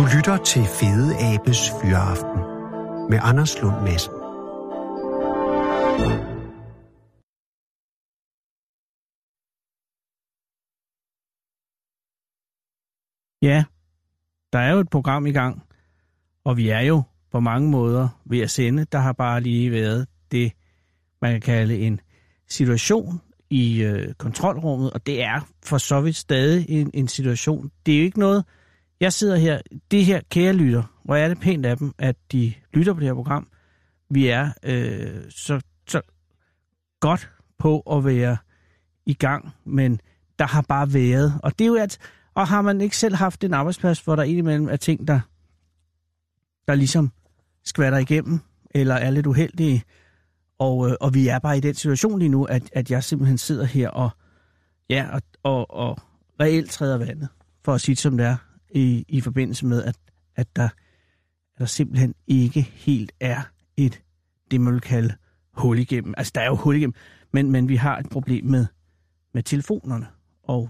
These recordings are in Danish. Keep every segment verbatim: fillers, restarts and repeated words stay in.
lytter til Fede Abes Fyraften med Anders Lund Madsen. Ja, der er jo et program i gang, og vi er jo på mange måder ved at sende. Der har bare lige været det, man kan kalde en situation i øh, kontrolrummet, og det er for så vidt stadig en, en situation. Det er jo ikke noget, jeg sidder her, det her kære lytter, hvor er det pænt af dem, at de lytter på det her program. Vi er øh, så, så godt på at være i gang, men der har bare været, og det er jo at, og har man ikke selv haft en arbejdsplads, hvor der indimellem er ting, der, der ligesom skvatter igennem, eller er lidt uheldige, og, øh, og vi er bare i den situation lige nu, at, at jeg simpelthen sidder her og, ja, og, og, og reelt træder vandet, for at sige det som det er, i, i forbindelse med, at, at, der, at der simpelthen ikke helt er et, det man vil kalde hul igennem. Altså, der er jo hul igennem, men, men vi har et problem med, med telefonerne, og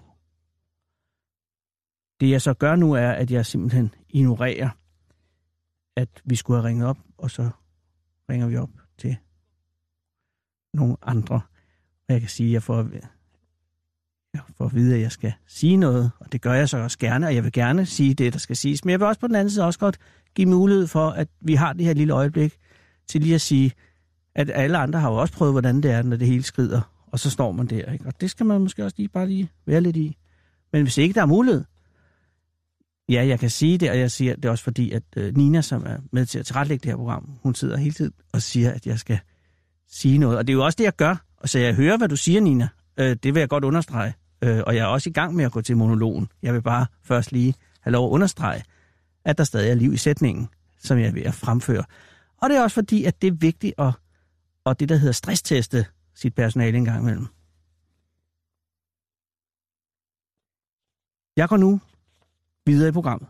det jeg så gør nu er, at jeg simpelthen ignorerer, at vi skulle have ringet op, og så ringer vi op til nogle andre. Og jeg kan sige, at jeg får, jeg får at vide, at jeg skal sige noget, og det gør jeg så også gerne, og jeg vil gerne sige det, der skal siges. Men jeg vil også på den anden side også godt give mulighed for, at vi har det her lille øjeblik til lige at sige, at alle andre har jo også prøvet, hvordan det er, når det hele skrider, og så står man der, ikke? Og det skal man måske også lige bare lige være lidt i. Men hvis ikke der er mulighed, ja, jeg kan sige det, og jeg siger det også fordi, at øh, Nina, som er med til at tilrettelægge det her program, hun sidder hele tiden og siger, at jeg skal sige noget. Og det er jo også det, jeg gør. Og så jeg hører, hvad du siger, Nina. Øh, det vil jeg godt understrege. Øh, og jeg er også i gang med at gå til monologen. Jeg vil bare først lige have lov at understrege, at der stadig er liv i sætningen, som jeg er ved at fremføre. Og det er også fordi, at det er vigtigt at, og det, der hedder stressteste sit personale en gang imellem. Jeg går nu videre i programmet.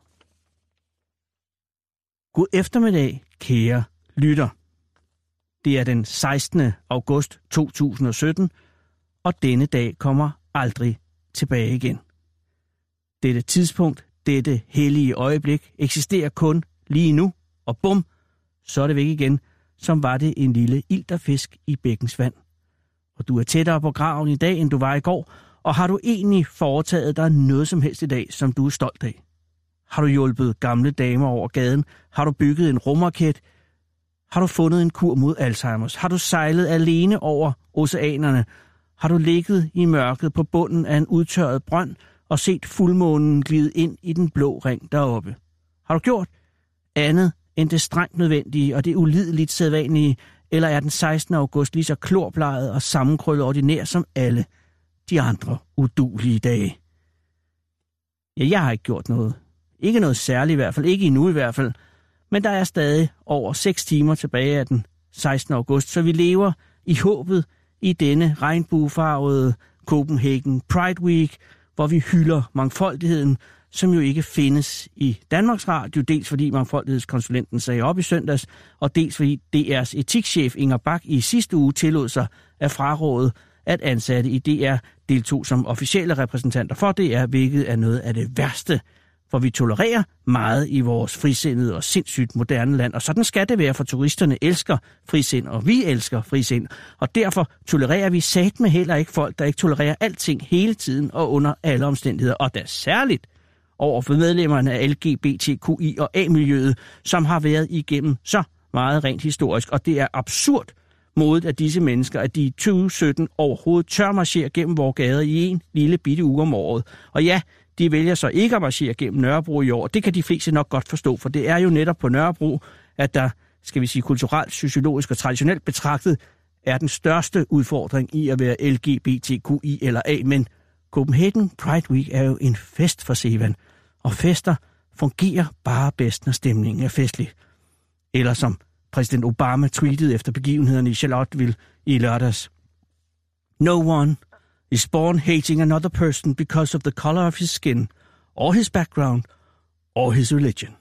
God eftermiddag, kære lytter. Det er den sekstende august to tusind og sytten, og denne dag kommer aldrig tilbage igen. Dette tidspunkt, dette hellige øjeblik, eksisterer kun lige nu, og bum, så er det væk igen, som var det en lille ilterfisk i bækkens vand. Og du er tættere på graven i dag, end du var i går, og har du egentlig foretaget dig noget som helst i dag, som du er stolt af? Har du hjulpet gamle damer over gaden? Har du bygget en rumraket? Har du fundet en kur mod Alzheimers? Har du sejlet alene over oceanerne? Har du ligget i mørket på bunden af en udtørret brønd og set fuldmånen glide ind i den blå ring deroppe? Har du gjort andet end det strengt nødvendige og det ulideligt sædvanlige, eller er den sekstende august lige så klorbleget og sammenkrøllet ordinær som alle de andre uduelige dage? Ja, jeg har ikke gjort noget. Ikke noget særligt i hvert fald, ikke endnu i hvert fald, men der er stadig over seks timer tilbage af den sekstende august, så vi lever i håbet i denne regnbuefarvede Copenhagen Pride Week, hvor vi hylder mangfoldigheden, som jo ikke findes i Danmarks Radio, dels fordi mangfoldighedskonsulenten sagde op i søndags, og dels fordi D R's etikchef Inger Bach i sidste uge tillod sig at fraråde, at ansatte i D R deltog som officielle repræsentanter for D R, hvilket er noget af det værste, for vi tolererer meget i vores frisindede og sindssygt moderne land, og sådan skal det være, for turisterne elsker frisind, og vi elsker frisind, og derfor tolererer vi satme heller ikke folk, der ikke tolererer alting hele tiden og under alle omstændigheder, og da særligt over for medlemmerne af L G B T Q I og A-miljøet, som har været igennem så meget rent historisk, og det er absurd modet af disse mennesker, at de i tyve sytten overhovedet tør marchere gennem vores gader i en lille bitte uge om året. Og ja, de vælger så ikke at marchere gennem Nørrebro i år. Det kan de fleste nok godt forstå, for det er jo netop på Nørrebro, at der, skal vi sige, kulturelt, sociologisk og traditionelt betragtet, er den største udfordring i at være L G B T Q I eller A. Men Copenhagen Pride Week er jo en fest for Sevan, og fester fungerer bare bedst, når stemningen er festlig. Eller som præsident Obama tweetede efter begivenhederne i Charlottesville i lørdags. No one is born hating another person because of the color of his skin, or his background, or his religion.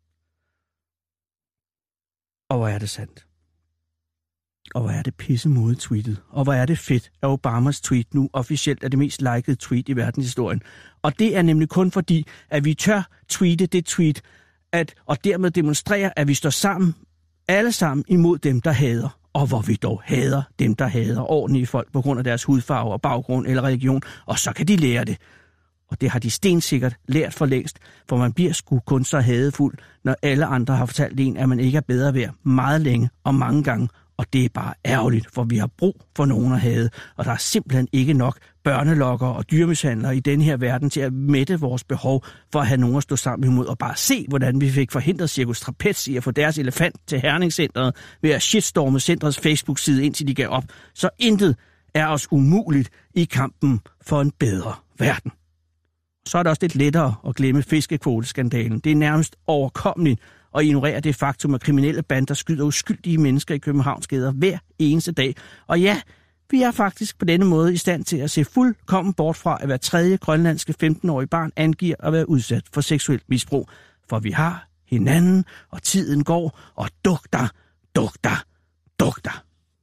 Og hvor er det sandt. Og hvor er det pissemodigt tweetet. Og hvor er det fedt, at Obamas tweet nu officielt er det mest likede tweet i verdenshistorien. Og det er nemlig kun fordi, at vi tør tweete det tweet, at, og dermed demonstrere, at vi står sammen, alle sammen imod dem, der hader. Og hvor vi dog hader dem, der hader ordentlige folk på grund af deres hudfarve og baggrund eller religion. Og så kan de lære det. Og det har de stensikkert lært for længst, for man bliver sgu kun så hadefuld, når alle andre har fortalt en, at man ikke er bedre værd meget længe og mange gange. Og det er bare ærgerligt, for vi har brug for nogen at hade, og der er simpelthen ikke nok børnelokker og dyremishandlere i den her verden til at mætte vores behov for at have nogen at stå sammen imod, og bare se, hvordan vi fik forhindret Cirkus Trapez i at få deres elefant til Herning-centret ved at shitstorme centrets Facebook-side, indtil de gav op. Så intet er os umuligt i kampen for en bedre verden. Så er det også lidt lettere at glemme fiskekvoteskandalen. Det er nærmest overkommeligt og ignorere det faktum, at kriminelle bander skyder uskyldige mennesker i Københavns gader hver eneste dag. Og ja, vi er faktisk på denne måde i stand til at se fuldkommen bort fra, at hver tredje grønlandske femten-årige barn angiver at være udsat for seksuelt misbrug. For vi har hinanden, og tiden går, og dugter, dugter, dugter.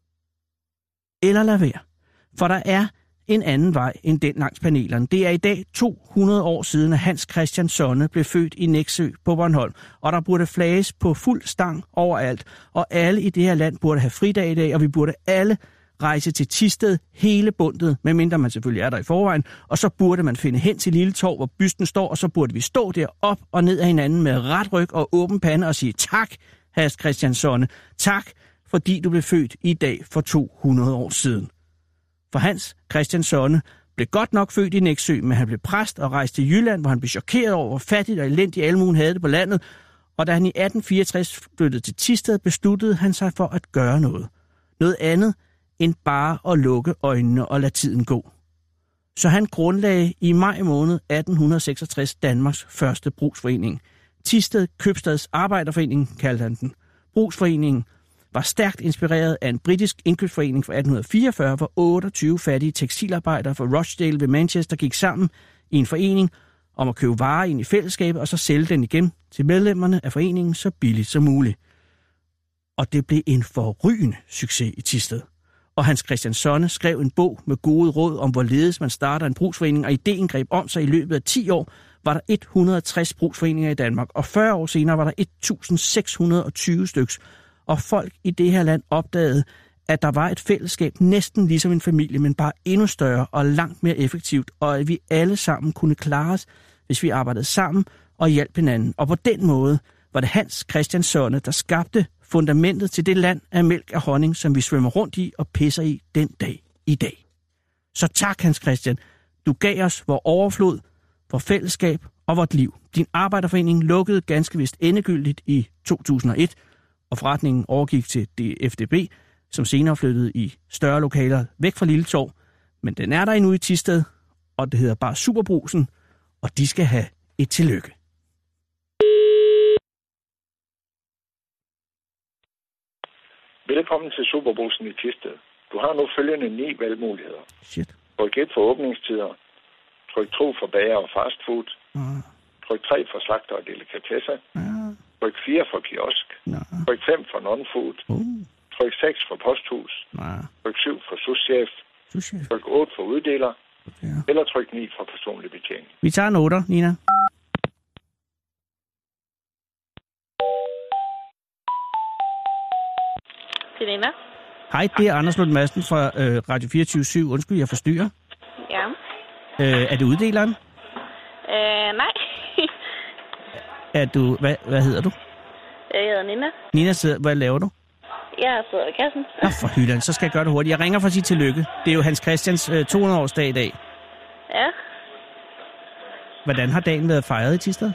Eller lad være. For der er en anden vej end den langs panelerne. Det er i dag to hundrede år siden, at Hans Christian Sonne blev født i Nexø på Bornholm, og der burde flages på fuld stang overalt, og alle i det her land burde have fridag i dag, og vi burde alle rejse til Thisted hele bundet, medmindre man selvfølgelig er der i forvejen, og så burde man finde hen til Lille Torv, hvor bysten står, og så burde vi stå der op og ned af hinanden med ret ryg og åben pande og sige tak, Hans Christian Sonne, tak, fordi du blev født i dag for to hundrede år siden. For Hans Christian Sonne blev godt nok født i Nexø, men han blev præst og rejste til Jylland, hvor han blev chokeret over, hvor fattigt og elendigt almuen havde det på landet. Og da han i atten fireogtres flyttede til Thisted, besluttede han sig for at gøre noget. Noget andet end bare at lukke øjnene og lade tiden gå. Så han grundlagde i maj måned atten seksogtres Danmarks første brugsforening. Thisted Købstads Arbejderforening kaldte han den. Brugsforeningen var stærkt inspireret af en britisk indkøbsforening fra atten fireogfyrre, hvor otteogtyve fattige tekstilarbejdere fra Rochdale ved Manchester gik sammen i en forening om at købe varer ind i fællesskabet og så sælge den igen til medlemmerne af foreningen så billigt som muligt. Og det blev en forrygende succes i Thisted. Og Hans Christian Sonne skrev en bog med gode råd om, hvorledes man starter en brugsforening, og ideen greb om sig. I løbet af ti år var der et hundrede og tres brugsforeninger i Danmark, og fyrre år senere var der et tusind seks hundrede og tyve styks. Og folk i det her land opdagede, at der var et fællesskab næsten ligesom en familie, men bare endnu større og langt mere effektivt, og at vi alle sammen kunne klare os, hvis vi arbejdede sammen og hjalp hinanden. Og på den måde var det Hans Christian Sonne, der skabte fundamentet til det land af mælk og honning, som vi svømmer rundt i og pisser i den dag i dag. Så tak, Hans Christian. Du gav os vor overflod, vor fællesskab og vort liv. Din arbejderforening lukkede ganske vist endegyldigt i to tusind og et, og forretningen overgik til F D B, som senere flyttede i større lokaler væk fra Lille Torv. Men den er der endnu i Thisted, og det hedder bare Superbrugsen, og de skal have et tillykke. Velkommen til Superbrugsen i Thisted. Du har nu følgende ni valgmuligheder. Shit. Tryk et for åbningstider. Tryk to for bager og fastfood. Mm. Tryk tre for slagter og delikatesser. Mm. Tryk fire for kiosk. Mm. Tryk fem for non-food. Mm. Tryk seks for posthus. Mm. Tryk syv for souschef. Tryk otte for uddeler. Okay. Eller tryk ni for personlig betjening. Vi tager en otter, Nina. Det er Nina. Hej, det er Anders Lund Madsen fra øh, Radio fireogtyve syv. Undskyld, jeg forstyrrer. Ja. Øh, er det uddeleren? Øh, nej. Er du... Hvad, hvad hedder du? Jeg hedder Nina. Nina sidder... Hvad laver du? Jeg sidder i kassen. Nå, for hylden. Så skal jeg gøre det hurtigt. Jeg ringer for at sige tillykke. Det er jo Hans Christians øh, to hundrede årsdag i dag. Ja. Hvordan har dagen været fejret i Thisted?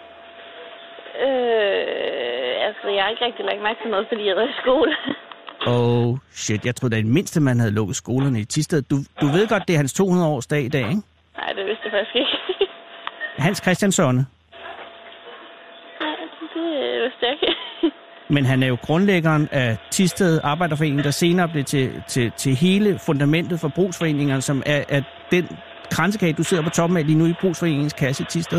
Øh, altså, jeg har ikke rigtig lagt mærke til noget, fordi jeg var i skole. Oh, shit. Jeg troede da i mindste, man havde lukket skolerne i Thisted. Du, du ved godt, det er hans to hundrede årsdag i dag, ikke? Nej, det vidste jeg faktisk ikke. Hans Christian Sonne. Nej, det vidste jeg ikke. Men han er jo grundlæggeren af Thisted Arbejderforening, der senere blev til, til, til hele fundamentet for brugsforeningerne, som er, er den kransekage, du sidder på toppen af lige nu i brugsforeningens kasse i Thisted.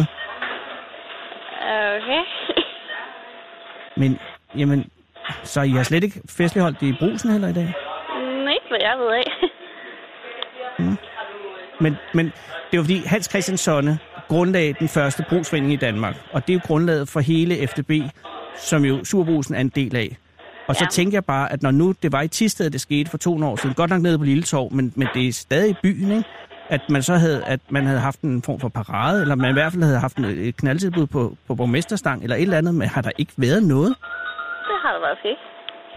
Okay. Men, jamen, så I har slet ikke festligholdt det i Brugsen heller i dag? Ikke hvad jeg ved af. Mm. Men, men det er jo fordi, Hans Christian Sonne, grundlagde den første brugsforening i Danmark. Og det er jo grundlaget for hele F D B, som jo Superbrugsen er en del af. Og så ja. tænker jeg bare, at når nu det var i Thisted, det skete for to år siden, godt nok nede på Lille Torv, men, men det er stadig i byen, ikke? At man så havde, at man havde haft en form for parade, eller man i hvert fald havde haft et knaldtilbud på, på borgmesterstang, eller et eller andet, men har der ikke været noget? Det har der faktisk ikke.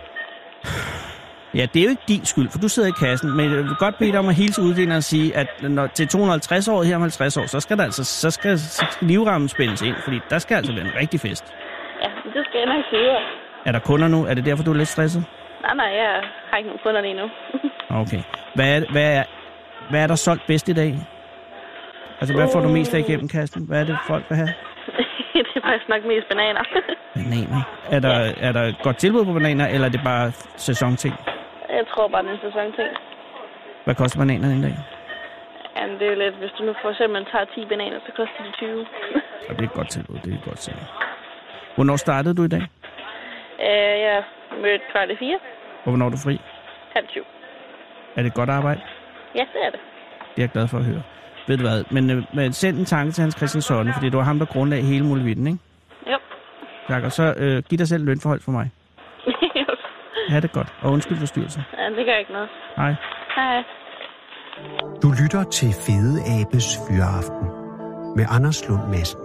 Ja, det er jo ikke din skyld, for du sidder i kassen, men jeg vil godt bede dig om at hilse uddeleren og sige, at når til to hundrede og halvtreds år her om halvtreds år, så skal der altså, så skal, så skal livrammen spændes ind, fordi der skal altså være en rigtig fest. Ja, det skal jeg nok sige. Er der kunder nu? Er det derfor, du er lidt stresset? Nej, nej, jeg har ikke nogen kunder lige nu. Okay. Hvad er, hvad, er, hvad er der solgt bedst i dag? Altså, hvad får du mest af igennem kassen? Hvad er det, folk vil have? Det er faktisk nok mest bananer. Bananer? Er der, ja. er der et godt tilbud på bananer, eller er det bare sæsonting? Jeg tror bare, det er en sæsonting. Hvad koster bananerne en dag? Jamen, det er lidt. Hvis du nu for eksempel tager ti bananer, så koster de tyve. Ja, det er et godt tilbud, det er et godt tilbud. Hvornår startede du i dag? Øh, jeg mødte kvart i fire. Og hvornår er du fri? Halv tyve. Er det et godt arbejde? Ja, det er det. Det er jeg glad for at høre. Ved du hvad, men, øh, men send en tanke til Hans Christian Sonne, fordi det var ham, der grundlagde hele muligheden, ikke? Jo. Tak, og så øh, giv dig selv lønforhold for mig. Jo. Ha' det godt, og undskyld forstyrrelsen. Ja, det gør ikke noget. Hej. Hej. Du lytter til Fede Abes Fyraften med Anders Lund Madsen.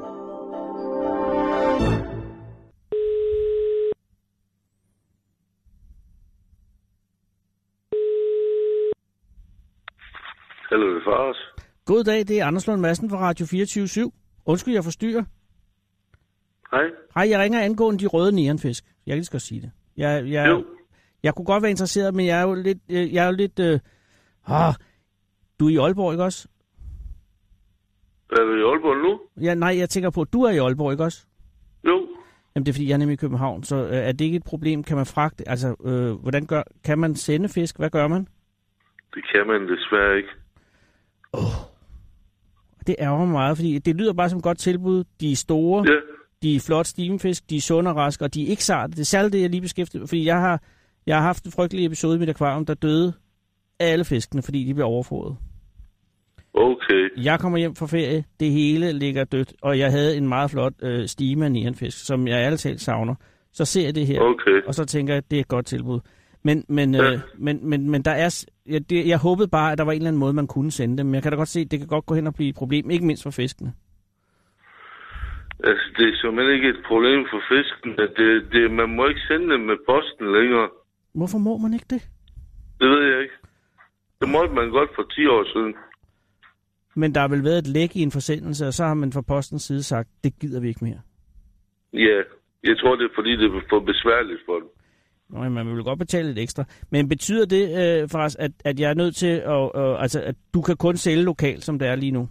Hallo, det er Fars. God dag, det er Anders Lund Madsen fra Radio fireogtyve syv. Undskyld, jeg forstyrrer. Hej. Hej, jeg ringer angående de røde neonfisk. Jeg kan lige skal sige det. Jeg, jeg, jo. jeg kunne godt være interesseret, men jeg er jo lidt... Jeg er jo lidt øh, åh, du er i Aalborg, ikke også? Er du i Aalborg nu? Ja, nej, jeg tænker på, at du er i Aalborg, ikke også? Jo. Jamen, det er fordi, jeg er nemlig i København, så øh, er det ikke et problem? Kan man fragte... Altså, øh, hvordan gør... Kan man sende fisk? Hvad gør man? Det kan man desværre ikke. Åh. Oh. Det ærger mig meget, fordi det lyder bare som et godt tilbud. De er store, ja. De er flot stimenfisk, de er sunde og raske, og de er ikke sarte. Det er særligt det, jeg lige beskæftiget, fordi jeg har, jeg har haft en frygtelig episode i mit akvarium, der døde alle fiskene, fordi de blev overfodret. Okay. Jeg kommer hjem fra ferie, det hele ligger dødt, og jeg havde en meget flot øh, stime af neonfisk, som jeg ærligt talt savner. Så ser jeg det her, okay. og så tænker jeg, at det er et godt tilbud. Men, men, ja. øh, men, men, men der er, jeg, det, jeg håbede bare, at der var en eller anden måde, man kunne sende dem. Men jeg kan da godt se, at det kan godt gå hen og blive et problem, ikke mindst for fiskene. Altså, det er simpelthen ikke et problem for fisken. Det, det, man må ikke sende dem med posten længere. Hvorfor må man ikke det? Det ved jeg ikke. Det måtte man godt for ti år siden. Men der har vel været et læk i en forsendelse, og så har man fra postens side sagt, det gider vi ikke mere. Ja, jeg tror, det er fordi, det er for besværligt for dem. Nå, man vil godt betale lidt ekstra. Men betyder det øh, faktisk, at, at jeg er nødt til at, øh, altså, at du kan kun sælge lokalt, som det er lige nu?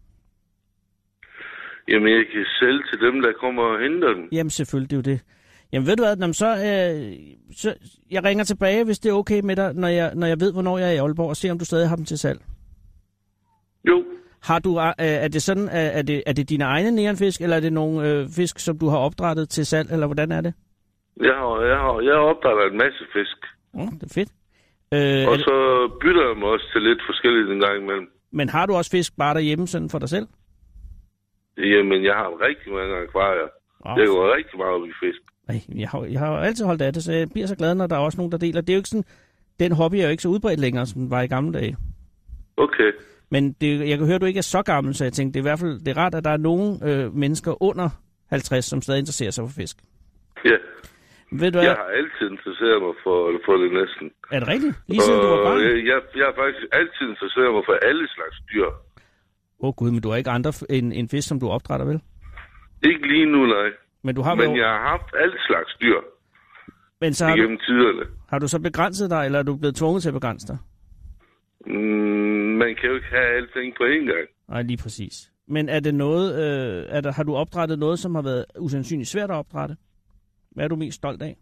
Jamen, jeg kan sælge til dem, der kommer og henter dem. Jamen, selvfølgelig, det er jo det. Jamen, ved du hvad, Nå, så, øh, så jeg ringer tilbage, hvis det er okay med dig, når jeg, når jeg ved, hvornår jeg er i Aalborg, og se, om du stadig har dem til salg. Jo. Har du, øh, er det sådan, er det, er det dine egne neonfisk, eller er det nogle øh, fisk, som du har opdrættet til salg, eller hvordan er det? Jeg har, jeg har, jeg har opdrettet en masse fisk. Ja, det er fedt. Øh, og er så bytter jeg mig også til lidt forskelligt en gang imellem. Men har du også fisk bare derhjemme sådan for dig selv? Jamen, jeg har rigtig mange akvarier. Oh. Jeg går rigtig meget op i fisk. Nej, jeg har, jeg har altid holdt af det, så jeg bliver så glad, når der er også nogen, der deler. Det er jo ikke sådan, den hobby er jo ikke så udbredt længere, som den var i gamle dage. Okay. Men det, jeg kan høre, at du ikke er så gammel, så jeg tænkte, det er i hvert fald det er rart, at der er nogle øh, mennesker under halvtreds, som stadig interesserer sig for fisk. Ja. Ved du, jeg har altid interesseret mig for, for det næsten. Er det rigtigt? Lige siden du var barn? Jeg, jeg, jeg har faktisk altid interesseret mig for alle slags dyr. Åh oh, gud, men du har ikke andre end en fisk, som du opdrætter, vel? Ikke lige nu, nej. Men, du har men vel... jeg har haft alle slags dyr. Men så har igennem du... tiderne. Har du så begrænset dig, eller er du blevet tvunget til at begrænse dig? Mm, man kan jo ikke have alting på én gang. Nej, lige præcis. Men er det noget, øh, er der, har du opdrættet noget, som har været usandsynligt svært at opdrætte? Hvad er du mest stolt af?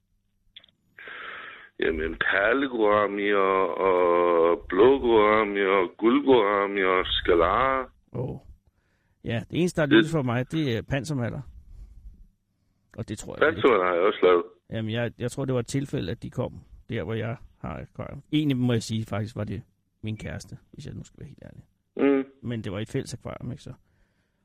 Jamen, perlegorami og, og blågorami og guldgorami og skalare. Åh. Oh. Ja, det eneste, der er lykkedes for mig, det er pansermaller. Og det tror jeg... Pansermaller har jeg også lavet. Jamen, jeg, jeg tror, det var et tilfælde, at de kom der, hvor jeg har akvarium. En af dem, må jeg sige, faktisk var det min kæreste, hvis jeg nu skal være helt ærlig. Mm. Men det var et fælles akvarium, ikke så?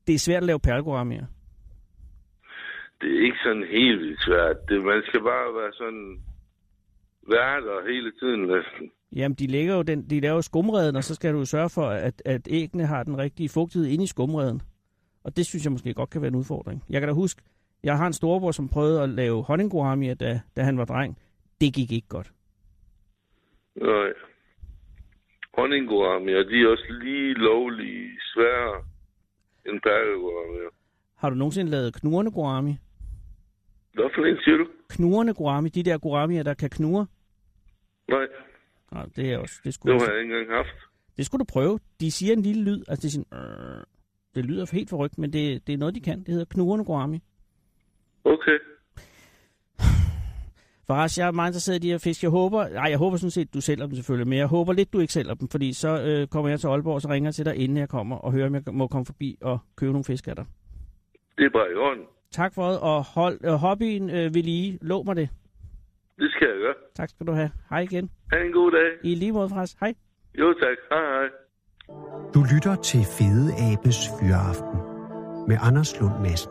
det er svært at lave perlegouramier. Det er ikke sådan helt vildt svært. Det, man skal bare være sådan værter hele tiden næsten. Jamen, de lægger jo den, de laver skumreden, og så skal du sørge for, at, at æggene har den rigtige fugtighed inde i skumreden. Og det synes jeg måske godt kan være en udfordring. Jeg kan da huske, jeg har en storebror, som prøvede at lave honninggouramier, da, da han var dreng. Det gik ikke godt. Nej. Honninggouramier, de er også lige lovlige svære end perlegouramier. Har du nogensinde lavet knurrende gourami? Hvad for en siger du? Knurrende gourami, de der gouramier, der kan knurre? Nej. Nej, det er også... Det, skulle det har jeg ikke engang haft. Det skulle du prøve. De siger en lille lyd, altså det er sådan... Øh, det lyder helt forrygt, men det, det er noget, de kan. Det hedder knurrende gourami. Okay. Forresten, jeg er meget interesseret i de her fisk. Jeg håber... Nej, jeg håber sådan set, du sælger dem selvfølgelig, men jeg håber lidt, du ikke sælger dem, fordi så øh, kommer jeg til Aalborg, og så ringer jeg til dig, inden jeg kommer, og hører, om jeg må komme forbi og købe nogle fisk af dig. Det er bare i orden. Tak for det, og hold øh, hobbyen øh, ved lige. Lov mig det. Det skal jeg gøre. Tak skal du have. Hej igen. Ha' en god dag. I lige måde, Fras. Hej. Jo tak. Hej hej. Du lytter til Fede Abes Fyraften med Anders Lund Madsen.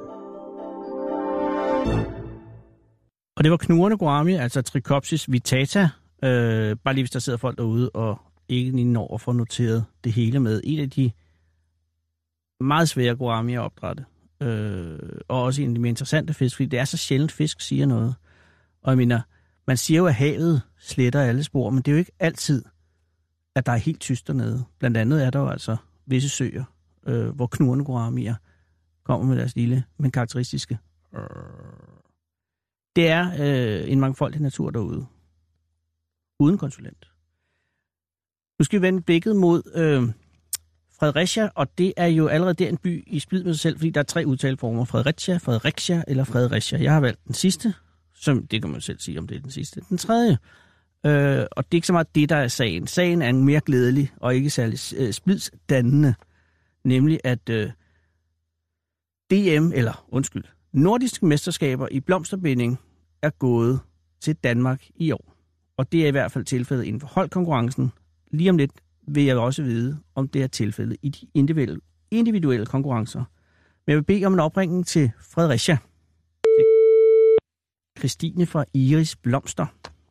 Og det var knurrende gourami, altså Trichopsis vittata. Øh, bare lige hvis der sidder folk derude og ikke lige når at få noteret det hele med. En af de meget svære gourami at opdrætte. Øh, og også en af de mere interessante fisk, fordi det er så sjældent fisk siger noget. Og jeg mener, man siger jo, at havet sletter alle spor, men det er jo ikke altid, at der er helt tyst dernede. Blandt andet er der jo altså visse søer, øh, hvor knurrende gouramier kommer med deres lille, men karakteristiske. Øh. Det er øh, en mangfoldig natur derude. Uden konsulent. Nu skal vi vende blikket mod øh, Fredericia, og det er jo allerede der en by i splid med sig selv, fordi der er tre udtaleformer. Fredericia, Fredericia eller Fredericia. Jeg har valgt den sidste, som det kan man selv sige, om det er den sidste. Den tredje. Øh, og det er ikke så meget det, der er sagen. Sagen er mere glædelig og ikke særlig øh, splidsdannende. Nemlig at øh, D M, eller undskyld, nordiske mesterskaber i blomsterbinding er gået til Danmark i år. Og det er i hvert fald tilfældet inden for holdkonkurrencen. Lige om lidt vil jeg også vide, om det er tilfældet i de individuelle, individuelle konkurrencer. Men jeg vil bede om en opringning til Fredericia. Christine fra Iris Blomster.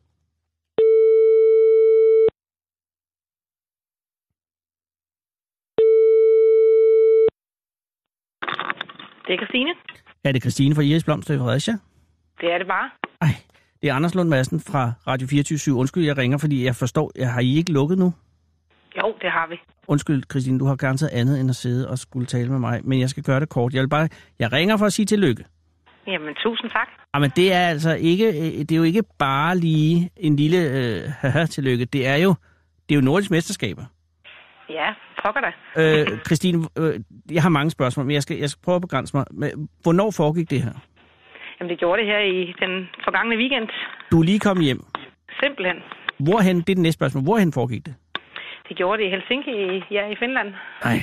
Det er Christine. Er det Christine fra Iris Blomster i Fredericia? Det er det bare. Ej, det er Anders Lund Madsen fra Radio fireogtyve syv. Undskyld, jeg ringer, fordi jeg forstår, jeg har I ikke lukket nu? Jo, det har vi. Undskyld, Christine, du har garanteret andet end at sidde og skulle tale med mig, men jeg skal gøre det kort. Jeg vil bare, jeg ringer for at sige tillykke. Jamen, tusind tak. Jamen, det er altså ikke, det er jo ikke bare lige en lille øh, haha tillykke. Det er jo, det er jo nordisk mesterskaber. Ja, pokker da. Øh, Christine, øh, jeg har mange spørgsmål, men jeg skal, jeg skal prøve at begrænse mig. Men, hvornår foregik det her? Jamen, det gjorde det her i den forgangne weekend. Du er lige kommet hjem? Simpelthen. Hvorhen, det er det næste spørgsmål. Hvorhen foregik det? Det gjorde det i Helsinki, ja, i Finland. Nej.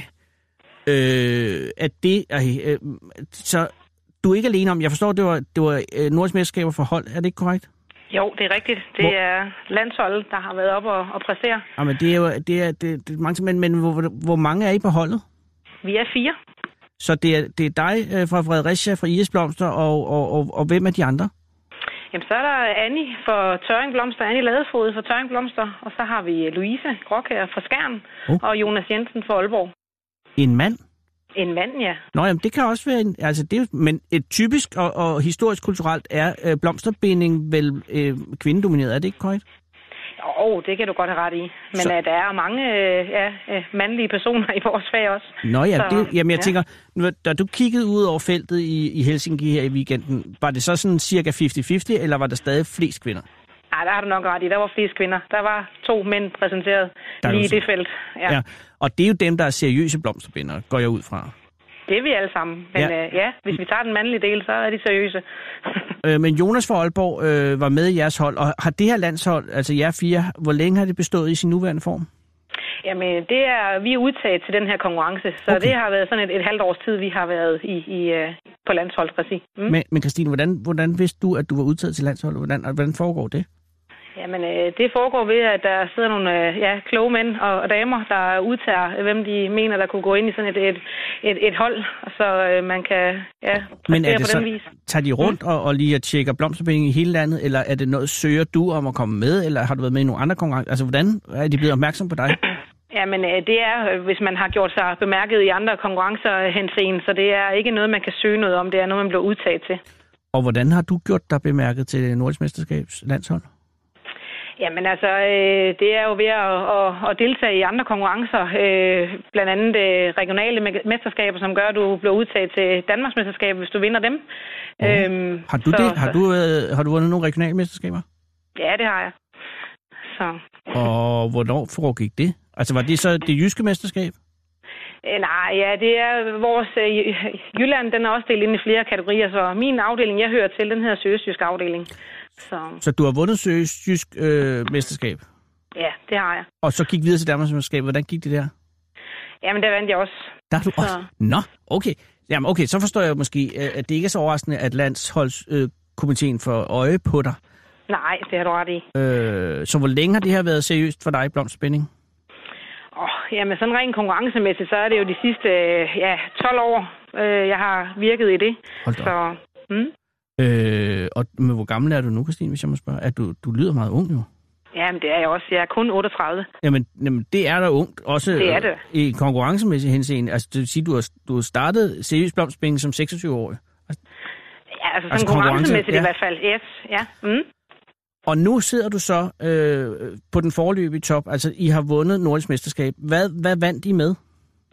Øh, at det... Øh, så du er ikke alene om... Jeg forstår, det var, det var øh, nordisk mesterskaber for hold. Er det ikke korrekt? Jo, det er rigtigt. Det Hvor... er landsholdet, der har været op og, og præstere. Jamen, det er jo... Det er, det, det er mange, men men hvor, hvor mange er I på holdet? Vi er fire. Så det er, det er dig øh, fra Fredericia, fra Iris Blomster, og, og, og, og hvem er de andre? Jamen, så er der Annie for Tørring Blomster, Annie Ladefod for Tørring Blomster, og så har vi Louise Gråkær fra Skjern, oh. og Jonas Jensen for Aalborg. En mand? En mand, ja. Nå, jamen, det kan også være en... Altså, det er, men et typisk og, og historisk kulturelt er øh, blomsterbinding vel øh, kvindedomineret, er det ikke korrekt? Jo, det kan du godt have ret i. Men så... uh, der er mange uh, ja, uh, mandlige personer i vores fag også. Nå ja, så, det, jamen jeg ja. tænker, nu, da du kiggede ud over feltet i, i Helsinki her i weekenden, var det så sådan cirka halvtreds halvtreds, eller var der stadig flest kvinder? Nej, der har du nok ret i. Der var flest kvinder. Der var to mænd præsenteret der lige i det felt. Ja. ja, og det er jo dem, der er seriøse blomsterbindere, går jeg ud fra. Det er vi alle sammen. Men ja, uh, ja hvis vi tager den mandlige del, så er de seriøse. øh, men Jonas fra Aalborg øh, var med i jeres hold, og har det her landshold, altså jer fire, hvor længe har det bestået i sin nuværende form? Jamen, det er, vi er udtaget til den her konkurrence, så okay. Det har været sådan et, et halvt års tid, vi har været i, i, uh, på landsholdsregi. Mm. Men, men Christine, hvordan, hvordan vidste du, at du var udtaget til landsholdet? Hvordan, hvordan foregår det? Jamen, øh, det foregår ved, at der sidder nogle øh, ja, kloge mænd og, og damer, der udtager, hvem de mener, der kunne gå ind i sådan et, et, et, et hold, så øh, man kan ja, Men er det på så, den vis. tager de rundt mm. og, og lige at tjekke blomsterbinding i hele landet, eller er det noget, søger du om at komme med, eller har du været med i nogle andre konkurrencer? Altså, hvordan er de blevet opmærksom på dig? Jamen, det er, hvis man har gjort sig bemærket i andre konkurrencer henseende, så det er ikke noget, man kan søge noget om, det er noget, man bliver udtaget til. Og hvordan har du gjort dig bemærket til Nordisk Mesterskabs landshold? Jamen altså, øh, det er jo ved at, at, at deltage i andre konkurrencer, øh, blandt andet øh, regionale mesterskaber, som gør, at du bliver udtaget til Danmarks mesterskab, hvis du vinder dem. Oh. Øhm, har du så, det? Har du, øh, har du vundet nogle regionale mesterskaber? Ja, det har jeg. Så. Og hvornår foregik det? Altså, var det så det jyske mesterskab? Øh, nej, ja, det er vores... Øh, Jylland, den er også delt ind i flere kategorier, så min afdeling, jeg hører til, den her sønderjysk afdeling. Så. så du har vundet sønderjysk øh, mesterskab? Ja, det har jeg. Og så gik videre til Danmarks mesterskab. Hvordan gik det der? Jamen, der vandt jeg også. Der er du også? Nå, okay. Jamen, okay, så forstår jeg måske, at det ikke er så overraskende, at landsholdskomiteen øh, får øje på dig. Nej, det har du ret i. Øh, så hvor længe har det her været seriøst for dig, blomsterspænding? Åh, oh, jamen sådan rent konkurrencemæssigt, så er det jo de sidste ja, tolv år, øh, jeg har virket i det. Hold da. Så, mm. øh, og men hvor gammel er du nu, Christine, hvis jeg må spørge? Er du, du lyder meget ung jo. Jamen, det er jeg også. Jeg er kun otteogtredive. Jamen, jamen det er da ungt. Også det er det. I konkurrencemæssig henseende. Altså, det vil sige, du har, du har startet seriøst blomsterspænding som seksogtyve-årig. Altså, ja, altså sådan altså, konkurrencemæssigt ja. I hvert fald. Yes, ja. Mm. Og nu sidder du så øh, på den foreløbige top. Altså, I har vundet Nordisk Mesterskab. Hvad, hvad vandt I med?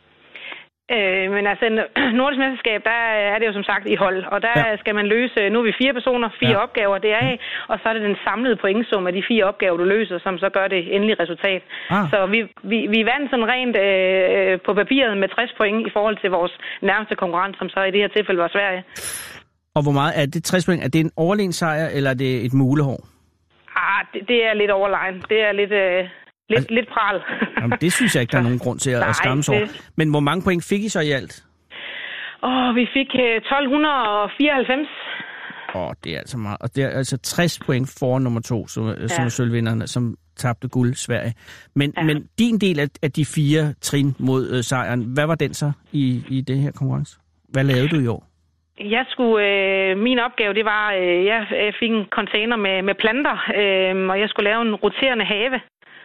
Øh, men altså, Nordisk Mesterskab, der er det jo som sagt i hold. Og der ja. skal man løse, nu er vi fire personer, fire ja. opgaver deraf. Og så er det den samlede pointsum af de fire opgaver, du løser, som så gør det endelige resultat. Ah. Så vi, vi, vi vandt sådan rent øh, på papiret med tres point i forhold til vores nærmeste konkurrent, som så i det her tilfælde var Sverige. Og hvor meget er det tres point? Er det en overlegen sejr, eller er det et mulehår? Ah, det, det er lidt overlegen. Det er lidt, øh, lidt, altså, lidt pral. Jamen, det synes jeg ikke, der er nogen grund til at, at skamme sig over. Men hvor mange point fik I så i alt? Åh, oh, vi fik øh, tolv fireoghalvfems. Åh, oh, det er altså meget. Og det er altså tres point for nummer to, som, ja. som er sølvvinderne, som tabte guld Sverige. Men, ja. men din del af, af de fire trin mod øh, sejren, hvad var den så i, i det her konkurrence? Hvad lavede du i år? Jeg skulle, øh, min opgave, det var, øh, jeg fik en container med, med planter, øh, og jeg skulle lave en roterende have.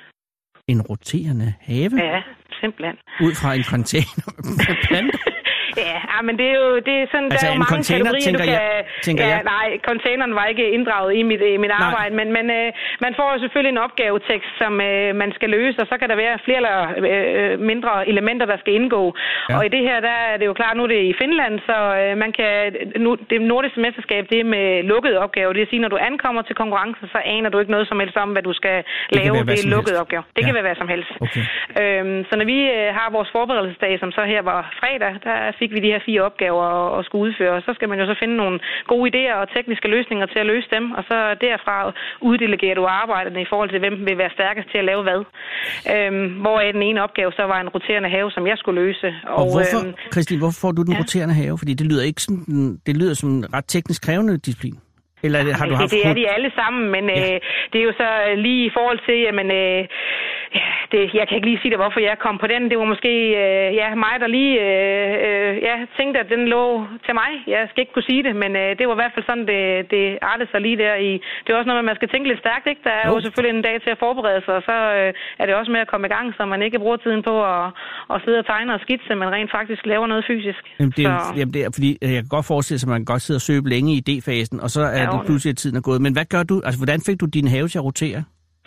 En roterende have? Ja, simpelthen. Ud fra en container med planter? Ja, men det er jo det er sådan, altså der er jo en mange container, kategorier, tænker du kan... Jeg, tænker ja, jeg. Nej, containeren var ikke inddraget i mit, i mit arbejde, men, men øh, man får jo selvfølgelig en opgavetekst, som øh, man skal løse, og så kan der være flere eller øh, mindre elementer, der skal indgå. Ja. Og i det her, der er det jo klart, nu er det i Finland, så øh, man kan... Nu, det nordiske mesterskab, det er med lukkede opgaver. Det vil sige, når du ankommer til konkurrencen, så aner du ikke noget som helst om, hvad du skal det lave. Det er lukkede opgaver. Det ja. kan være hvad som helst. Okay. Øhm, så når vi øh, har vores forberedelsesdag, som så her var fredag, der fik vi de her fire opgaver og skulle udføre. Så skal man jo så finde nogle gode idéer og tekniske løsninger til at løse dem, og så derfra uddelegerer du arbejderne i forhold til, hvem vil være stærkest til at lave hvad. Øhm, hvor den ene opgave så var en roterende have, som jeg skulle løse. Og, og hvorfor, øhm, Christine, hvorfor får du den ja. roterende have? Fordi det lyder ikke sådan, det lyder som en ret teknisk krævende disciplin. Eller det, har du haft... Det er de alle sammen, men ja. øh, det er jo så lige i forhold til, jamen, øh, det, jeg kan ikke lige sige dig, hvorfor jeg kom på den. Det var måske øh, ja, mig, der lige øh, ja, tænkte, at den lå til mig. Jeg skal ikke kunne sige det, men øh, det var i hvert fald sådan, det, det artede sig lige der. I, det er også noget, man skal tænke lidt stærkt, ikke? Der er jo, jo selvfølgelig en dag til at forberede sig, og så øh, er det også med at komme i gang, så man ikke bruger tiden på at, at sidde og tegne og skitse, men rent faktisk laver noget fysisk. Jamen, det, er, så... jamen, det er fordi, jeg kan godt forestille sig, at man kan godt sidde og søge længe i idéfasen, og så er ja, det pludselig, at tiden er gået. Men hvad gør du? Altså, hvordan fik du din have til at rotere?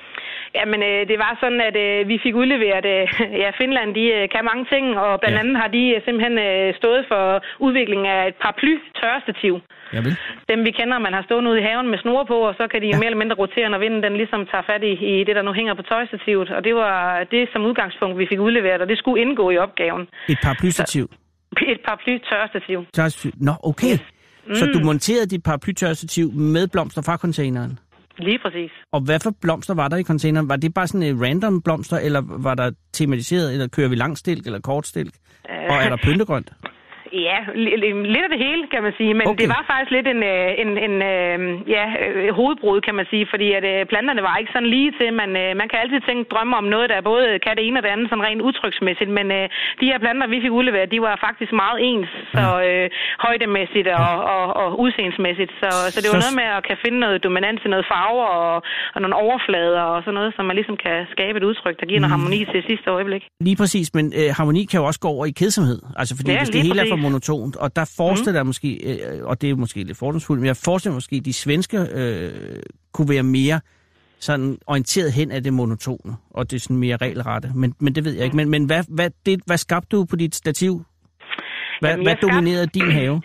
Jamen, øh, det var sådan, at øh, vi fik udleveret, øh, ja, Finland, de øh, kan mange ting, og blandt ja. andet har de øh, simpelthen øh, stået for udviklingen af et paraply-tørrestativ. Javel. Dem vi kender, man har stået ude i haven med snore på, og så kan de ja. mere eller mindre rotere, når vinden den ligesom tager fat i, i det, der nu hænger på tørstativet. Og det var det som udgangspunkt, vi fik udleveret, og det skulle indgå i opgaven. Et paraplystativ? Et paraply-tørstativ. Tørstativ. Nå, okay. Yes. Mm. Så du monterede dit paraplytørstativ med blomster fra containeren? Lige præcis. Og hvad for blomster var der i containeren? Var det bare sådan en random blomster, eller var der tematiseret, eller kører vi langstilk eller kortstilk? Uh, og er der pyntegrønt? Ja, lidt af det hele, kan man sige. Men okay. Det var faktisk lidt en, en, en ja, hovedbrud, kan man sige. Fordi at planterne var ikke sådan lige til. Man, man kan altid tænke drømme om noget, der både kan det ene og det andet, sådan rent udtryksmæssigt. Men de her planter, vi fik udleveret, de var faktisk meget ens. Så øh, højdemæssigt og, og, og udseendsmæssigt. Så, så det var noget med at kan finde noget dominans i noget farver og, og nogle overflader og sådan noget, så man ligesom kan skabe et udtryk, der giver noget harmoni til sidste øjeblik. Lige præcis, men øh, harmoni kan jo også gå over i kedsomhed. Altså fordi ja, hvis det hele er for monotont, og der forestiller mm. måske, øh, og det er måske lidt fordomsfuldt, men jeg forestiller måske, at de svenske øh, kunne være mere sådan orienteret hen af det monotone, og det er sådan mere regelrette. Men, men det ved jeg ikke. Men, men hvad, hvad, det, hvad skabte du på dit stativ? Hvad, Jamen, hvad skabte... dominerede din have?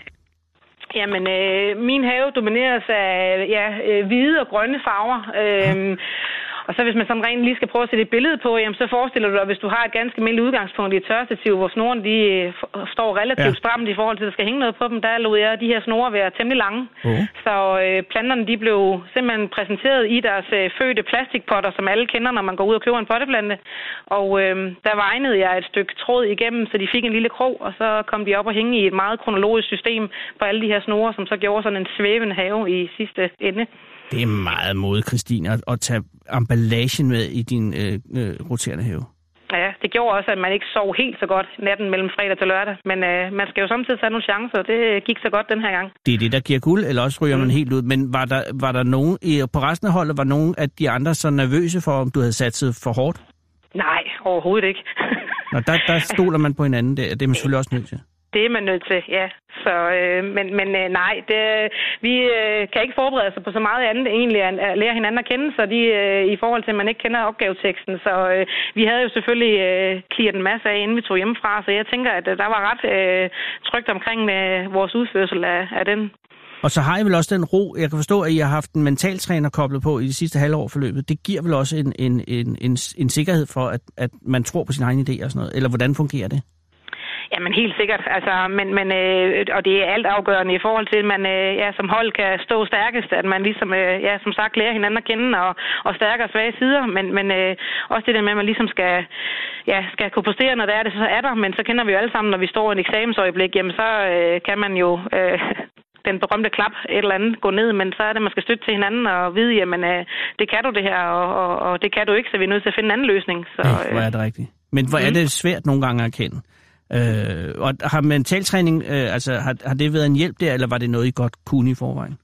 Jamen, øh, min have domineres af ja, øh, hvide og grønne farver. Øh, Og så hvis man sådan rent lige skal prøve at sætte et billede på, jamen, så forestiller du dig, hvis du har et ganske almindeligt udgangspunkt i et tørrestativ, hvor snoren de står relativt ja. stramt i forhold til, at der skal hænge noget på dem, der lod jeg de her snore være temmelig lange. Uh. Så øh, planterne de blev simpelthen præsenteret i deres øh, fødte plastikpotter, som alle kender, når man går ud og køber en potteplante. Og øh, der vegnede jeg et stykke tråd igennem, så de fik en lille krog, og så kom de op og hænge i et meget kronologisk system på alle de her snore, som så gjorde sådan en svævende have i sidste ende. Det er meget modigt, Christine, at, at tage emballagen med i din øh, øh, roterende have. Ja, det gjorde også, at man ikke sov helt så godt natten mellem fredag til lørdag. Men øh, man skal jo samtidig tage nogle chancer, og det gik så godt den her gang. Det er det, der giver guld, eller også ryger mm. man helt ud. Men var der, var der nogen, på resten af holdet, var nogen af de andre så nervøse for, om du havde satset for hårdt? Nej, overhovedet ikke. Nå, der, der stoler man på hinanden, det, det er man selvfølgelig også nødt til. Det er man nødt til, ja. Så, øh, men men øh, nej, det, vi øh, kan ikke forberede sig på så meget andet egentlig, end at lære hinanden at kende, så de, øh, i forhold til, at man ikke kender opgaveteksten. Så øh, vi havde jo selvfølgelig øh, clearet en masse af, inden vi tog hjemmefra, så jeg tænker, at øh, der var ret øh, trygt omkring øh, vores udførsel af, af den. Og så har I vel også den ro, jeg kan forstå, at I har haft en mentaltræner koblet på i de sidste halvår forløbet. Det giver vel også en, en, en, en, en sikkerhed for, at, at man tror på sin egen idé og sådan noget, eller hvordan fungerer det? Jamen helt sikkert, altså, men, men, øh, og det er alt afgørende i forhold til, at man øh, ja, som hold kan stå stærkest, at man ligesom, øh, ja, som sagt, lærer hinanden at kende og, og stærkere og svage sider, men, men øh, også det der med, at man ligesom skal, ja, skal kunne præstere, når det er det, så er der, men så kender vi jo alle sammen, når vi står i en eksamensøjeblik, jamen så øh, kan man jo... Øh, den berømte klap, et eller andet, gå ned, men så er det, at man skal støtte til hinanden og vide, jamen, øh, det kan du det her, og, og, og det kan du ikke, så vi er nødt til at finde en anden løsning. Så, øh. Hvor er det rigtigt. Men hvor er det svært nogle gange at erkende? Øh, og har mentaltræning, øh, altså har, har det været en hjælp der, eller var det noget, I godt kunne i forvejen?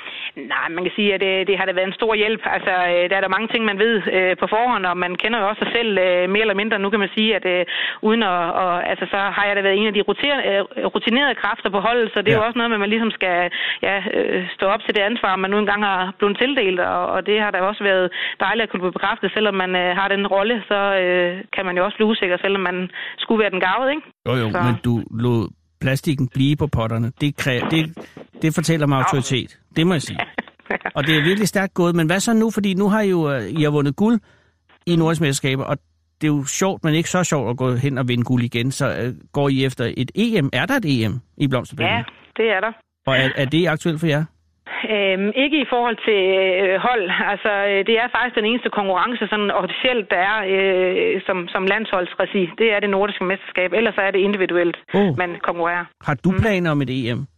Nej, man kan sige, at det, det har da været en stor hjælp. Altså, der er der mange ting, man ved øh, på forhånd, og man kender jo også sig selv øh, mere eller mindre. Nu kan man sige, at øh, uden at, og, altså, så har jeg da været en af de rutiner, øh, rutinerede kræfter på holdet, så det ja. er jo også noget med, at man ligesom skal ja, øh, stå op til det ansvar, man nu engang har blevet tildelt, og, og det har da også været dejligt at kunne blive bekræftet. Selvom man øh, har den rolle, så øh, kan man jo også blive usikker, selvom man skulle være den gavede, ikke? Jo, jo, så. Men du lod plastikken blive på potterne. Det, kræ- det, det fortæller mig autoritet. Det må jeg sige. Og det er virkelig stærkt gået. Men hvad så nu? Fordi nu har I jo I har vundet guld i Nordisk Mesterskaber, og det er jo sjovt, men ikke så sjovt at gå hen og vinde guld igen. Så uh, går I efter et E M? Er der et E M i blomsterbanen? Ja, det er der. Og er, er det aktuelt for jer? Øhm, ikke i forhold til øh, hold. Altså, øh, det er faktisk den eneste konkurrence, sådan officielt, der er øh, som, som landsholdsregi. Det er det nordiske mesterskab. Ellers er det individuelt, oh. man konkurrerer. Har du planer om et E M?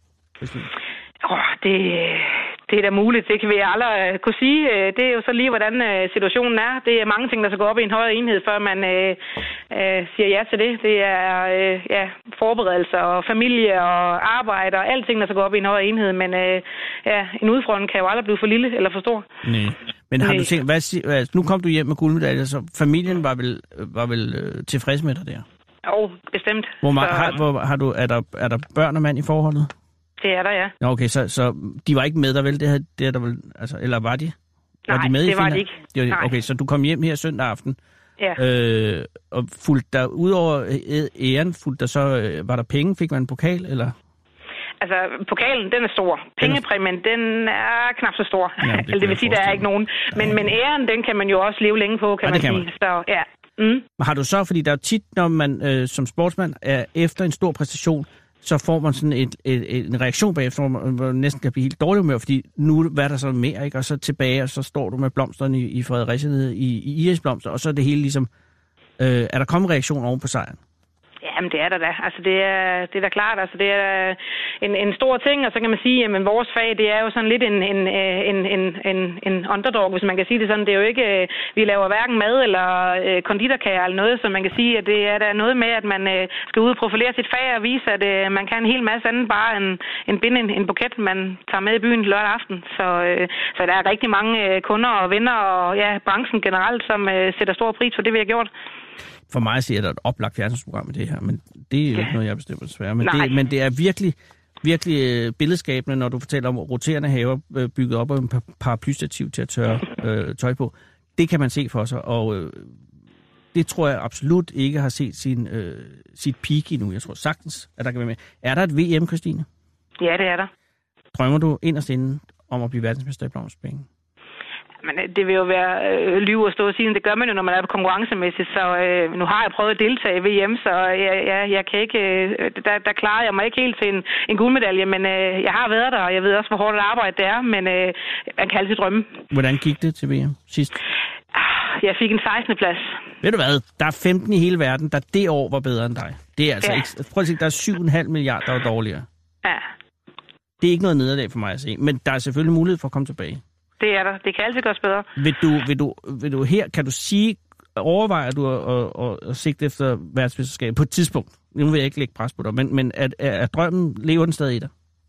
Åh, oh, det... Det er da muligt, det kan vi aldrig kunne sige. Det er jo så lige, hvordan situationen er. Det er mange ting, der skal gå op i en højere enhed, før man øh, øh, siger ja til det. Det er øh, ja, forberedelser og familie og arbejde og alting, der skal gå op i en højere enhed. Men øh, ja, en udfordring kan jo aldrig blive for lille eller for stor. Nej. Men har Nej. du tænkt, hvad, nu kom du hjem med guldmedaljer, så familien var vel, var vel øh, tilfreds med dig der? Jo, bestemt. Hvor, så... har, hvor, har du, er, der, er der børn og mand i forholdet? Det er der, ja. Okay, så, så de var ikke med der vel? Det, havde, det er der vel, altså, eller var de? Var Nej, de med det i var de ikke. De var, okay, så du kom hjem her søndag aften. Ja. Øh, og fulgte der, udover æren, fulgte der så, var der penge? Fik man en pokal, eller? Altså, pokalen, den er stor. Pengepræmien, den er knap så stor. Ja, det, det vil sige, der er ikke nogen. Men, ja. men æren, den kan man jo også leve længe på, kan ja, man sige. Man. Så, ja. Mm. Har du så, fordi der er tit, når man øh, som sportsmand er efter en stor præstation, så får man sådan et, et, et, en reaktion bagefter, hvor man, man næsten kan blive helt dårlig humør, fordi nu hvad er der så mere, ikke? Og så tilbage, og så står du med blomsterne i, i Fredericia i, i Iris blomster, og så er det hele ligesom, øh, er der kommet reaktion oven på sejren? Ja, Jamen, det er der da. Altså, det er, det er da klart. Altså, det er en, en stor ting, og så kan man sige, at vores fag, det er jo sådan lidt en, en, en, en, en, en underdog, hvis man kan sige det sådan. Det er jo ikke, vi laver hverken mad eller konditorkager eller noget, så man kan sige, at det er der noget med, at man skal ud og profilere sit fag og vise, at man kan en hel masse andet, bare en, en binde, en, en buket, man tager med i byen lørdag aften. Så, så der er rigtig mange kunder og venner og ja, branchen generelt, som sætter stor pris for det, vi har gjort. For mig siger der et oplagt fjernsynsprogram med det her, men det er jo ja. ikke noget, jeg bestemmer desværre. Men det, men det er virkelig, virkelig billedskabende, når du fortæller om roterende haver bygget op af en paraplystativ til at tørre øh, tøj på. Det kan man se for sig, og øh, det tror jeg absolut ikke har set sin, øh, sit peak endnu. Jeg tror sagtens, at der kan være med. Er der et V M, Christine? Ja, det er der. Drømmer du inderst inde om at blive verdensmester i blomsterspængen? Men det vil jo være øh, lyve at stå og sige, det gør man jo, når man er på konkurrencemæssigt, så øh, nu har jeg prøvet at deltage i V M, så jeg, jeg, jeg kan ikke, øh, der, der klarer jeg mig ikke helt til en, en guldmedalje, men øh, jeg har været der, og jeg ved også, hvor hårdt et arbejde det er, men øh, man kan altid drømme. Hvordan gik det til V M sidst? Jeg fik en sekstende plads. Ved du hvad, der er femten i hele verden, der det år var bedre end dig. Det er altså ja. ikke, prøv at se, der er syv komma fem milliarder, der var dårligere. Ja. Det er ikke noget nederlag for mig at se, men der er selvfølgelig mulighed for at komme tilbage. Det er der. Det kan altid gøres bedre. Vil du, vil du, vil du her, kan du sige, overvejer du at, at, at sigte efter verdensmesterskab på et tidspunkt? Nu vil jeg ikke lægge pres på dig, men, men er, er, er drømmen, lever den stadig i dig?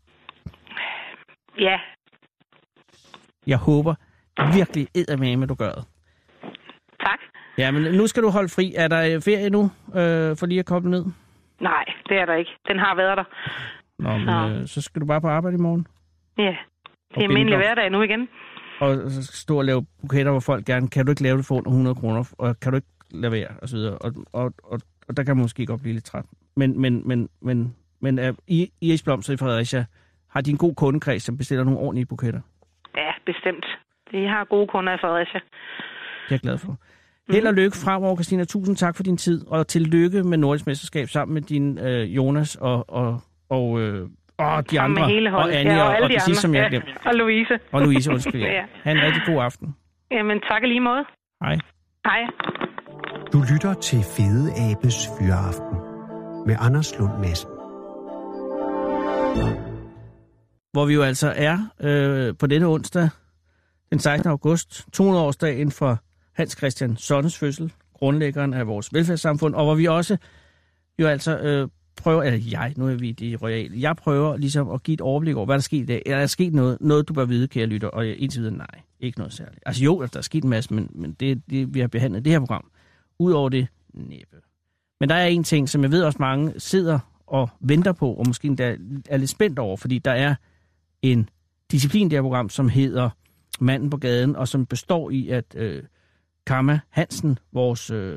Ja. Jeg håber virkelig eddermame, du gør det. Tak. Ja, men nu skal du holde fri. Er der ferie nu, øh, for lige at koble ned? Nej, det er der ikke. Den har været der. Nå, men så, øh, så skal du bare på arbejde i morgen? Ja. Det er almindelig hverdag nu igen. Og så skal stå og lave buketter, hvor folk gerne, kan du ikke lave det for under hundrede kroner, og kan du ikke lade være, og så videre. Og, og, og, og der kan man måske godt blive lidt træt. Men, men, men, men, men er I, Iris Blomster i Fredericia, har de en god kundekreds, som bestiller nogle ordentlige buketter? Ja, bestemt. De har gode kunder i Fredericia. Det er jeg glad for. Held og lykke fremover, Christina. Tusind tak for din tid, og tillykke med Nordisk Mesterskab sammen med din øh, Jonas og, og, og øh, Og de andre, og Anja, ja, og, og, og det sidste, som jeg glemte. Ja, og Louise. Og Louise, undskyld. Ja. Ja. Ha' en rigtig god aften. Jamen, tak lige måde. Hej. Hej. Du lytter til Fede Abes Fyraften med Anders Lund Madsen. Hvor vi jo altså er øh, på denne onsdag, den sekstende august, to hundrede årsdagen for Hans Christian Sonnes fødsel, grundlæggeren af vores velfærdssamfund, og hvor vi også jo altså... Øh, prøver, eller jeg, nu er vi de royale, jeg prøver ligesom at give et overblik over, hvad der er sket i dag. Er der sket noget, noget du bør vide, kære lytter, og indtil videre nej, ikke noget særligt. Altså jo, der er sket en masse, men, men det, det, vi har behandlet i det her program. Udover det, næppe. Men der er en ting, som jeg ved også mange sidder og venter på, og måske endda er lidt spændt over, fordi der er en disciplin i det her program, som hedder Manden på gaden, og som består i, at øh, Karma Hansen, vores... Øh,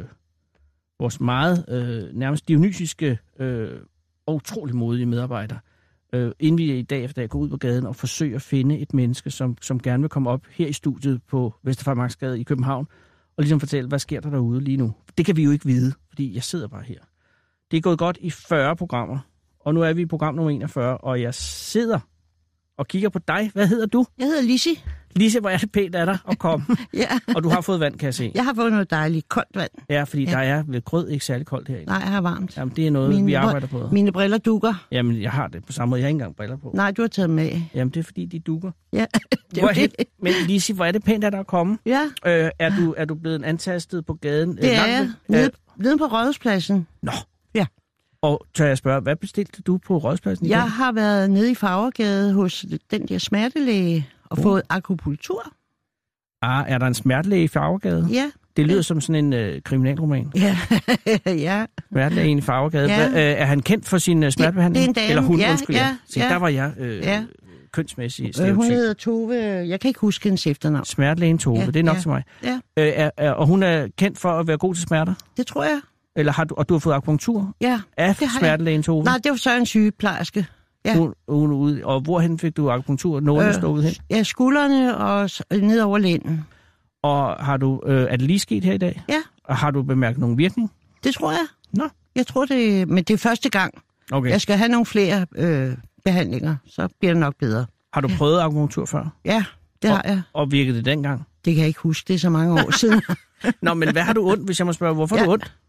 vores meget øh, nærmest dionysiske øh, og utrolig modige medarbejdere, øh, inden vi i dag efter dag går ud på gaden og forsøger at finde et menneske, som, som gerne vil komme op her i studiet på Vesterfarmarksgade i København, og ligesom fortælle, hvad sker der derude lige nu. Det kan vi jo ikke vide, fordi jeg sidder bare her. Det er gået godt i fyrre programmer, og nu er vi i program nummer enogfyrre, og jeg sidder og kigger på dig. Hvad hedder du? Jeg hedder Lizzie. Lise, hvor er det pænt af dig at komme. Ja. Og du har fået vand, kan jeg se. Jeg har fået noget dejligt koldt vand. Ja, fordi ja. Der er ved grød ikke særlig koldt herinde. Nej, jeg har varmt. Jamen, det er noget, mine, vi arbejder på. Mine briller dukker. Jamen, jeg har det på samme måde. Jeg har ikke engang briller på. Nej, du har taget med. Jamen, det er fordi, de dukker. Ja, det er det. Men Lise, hvor er det pænt af dig at komme. Ja. Øh, er, du, er du blevet antastet på gaden? Det er jeg. Nede, nede på Rådhuspladsen. Nå. Ja. Og tør jeg spørge, hvad bestilte du på Rådhuspladsen i Jeg dag? har været nede i Farvergade hos den der smertelæge og uh. fået akupunktur. Ah, er der en smertelæge i Farvergade? Ja. Det lyder ja. som sådan en øh, kriminalroman. Ja, ja. Smertelægen i Farvergade. Ja. Hva, øh, er han kendt for sin øh, smertebehandling? Det, det er en dame. Eller hun, ja, undskyld. Ja, Se, ja. der var jeg øh, ja. kønsmæssigt stereotyp. Øh, hun hedder Tove. Jeg kan ikke huske hendes efternavn. Smertelægen Tove, ja, det er nok ja, til mig. Ja. Øh, er, er, og hun er kendt for at være god til smerter? Det tror jeg. Eller har du, og du har fået akupunktur? Ja, af smertelægen Tove? Nej, det var så en sygeplejerske. Ja. Hun, hun ude, og hvorhen fik du akupunktur? Nålen øh, stod hen? Ja, skuldrene og ned over lænden. Og har du, øh, er det lige sket her i dag? Ja. Og har du bemærket nogen virkning? Det tror jeg. Nå. Jeg tror det, men det er første gang. Okay. Jeg skal have nogle flere øh, behandlinger, så bliver det nok bedre. Har du prøvet akupunktur før? Ja, det og, har jeg. Og virkede det dengang? Det kan jeg ikke huske, det er så mange år siden. Nå, men hvad har du ondt, hvis jeg må spørge, hvorfor ja, har du ondt?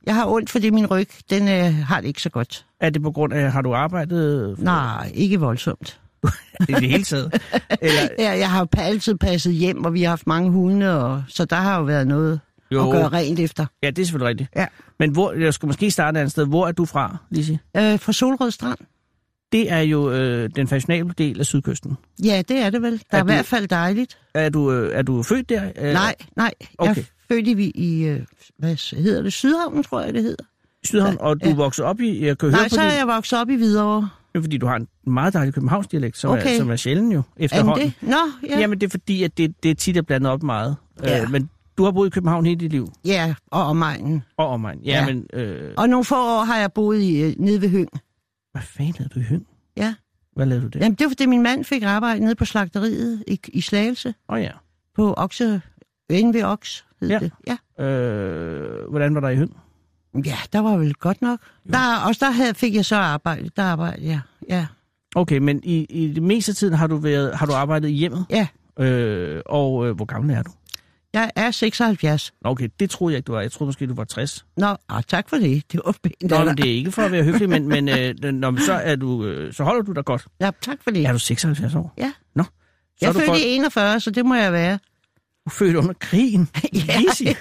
Jeg har ondt, fordi min ryg, den øh, har det ikke så godt. Er det på grund af, har du arbejdet? For... Nej, ikke voldsomt. I det hele taget? Eller... Ja, jeg har jo altid passet hjem, og vi har haft mange hunde, og så der har jo været noget jo. At gøre rent efter. Ja, det er selvfølgelig rigtigt. Ja. Men hvor, jeg skal måske starte et andet sted. Hvor er du fra, Lizzie? Øh, fra Solrød Strand. Det er jo øh, den fashionable del af sydkysten. Ja, det er det vel. Der er, er du, i hvert fald dejligt. Er du, øh, er du født der? Øh... Nej, nej. Okay. Jeg er født i, i øh, hvad hedder det? Sydhavnen, tror jeg, det hedder. Sydhavn, og du ja. voksede op i... Jeg kan nej, høre så er jeg vokset op i Hvidovre. Det er fordi, du har en meget dejlig københavnsdialekt, som, okay. er, som er sjælden jo, efterhånden. Er det? Nå, ja. Jamen, det er fordi, at det, det er tit er blandet op meget. Ja. Øh, men du har boet i København hele dit liv? Ja, og omegnen. Og omegnen, ja, ja. men... Øh... Og nogle få år har jeg boet i, øh, nede ved Høng. Hvad fanden lavede du i Høng? Ja. Hvad lavede du der? Jamen, det var fordi, min mand fik arbejde nede på slagteriet i, i Slagelse. Åh oh, ja. På Okse... N V Oks hed ja. det. Ja. Øh, hvordan var der i Høng? Ja, der var vel godt nok. Der, også der havde, fik jeg så arbejde. Der arbejdede jeg, ja. Okay, men i, i det meste af tiden har du, været, har du arbejdet i hjemmet? Ja. Øh, og øh, hvor gammel er du? Jeg er seksoghalvfjerds. Okay, det troede jeg ikke, du var. Jeg troede måske, du var tres. Nå, ah, tak for det. Det var pænt. Nå, men det er ikke for at være høflig, men, men øh, når, så, er du, øh, så holder du dig godt. Ja, tak for det. Er du seksoghalvfjerds år? Ja. Nå. Så jeg er født for... i enogfyrre, så det må jeg være. Du er født under krigen? Ja.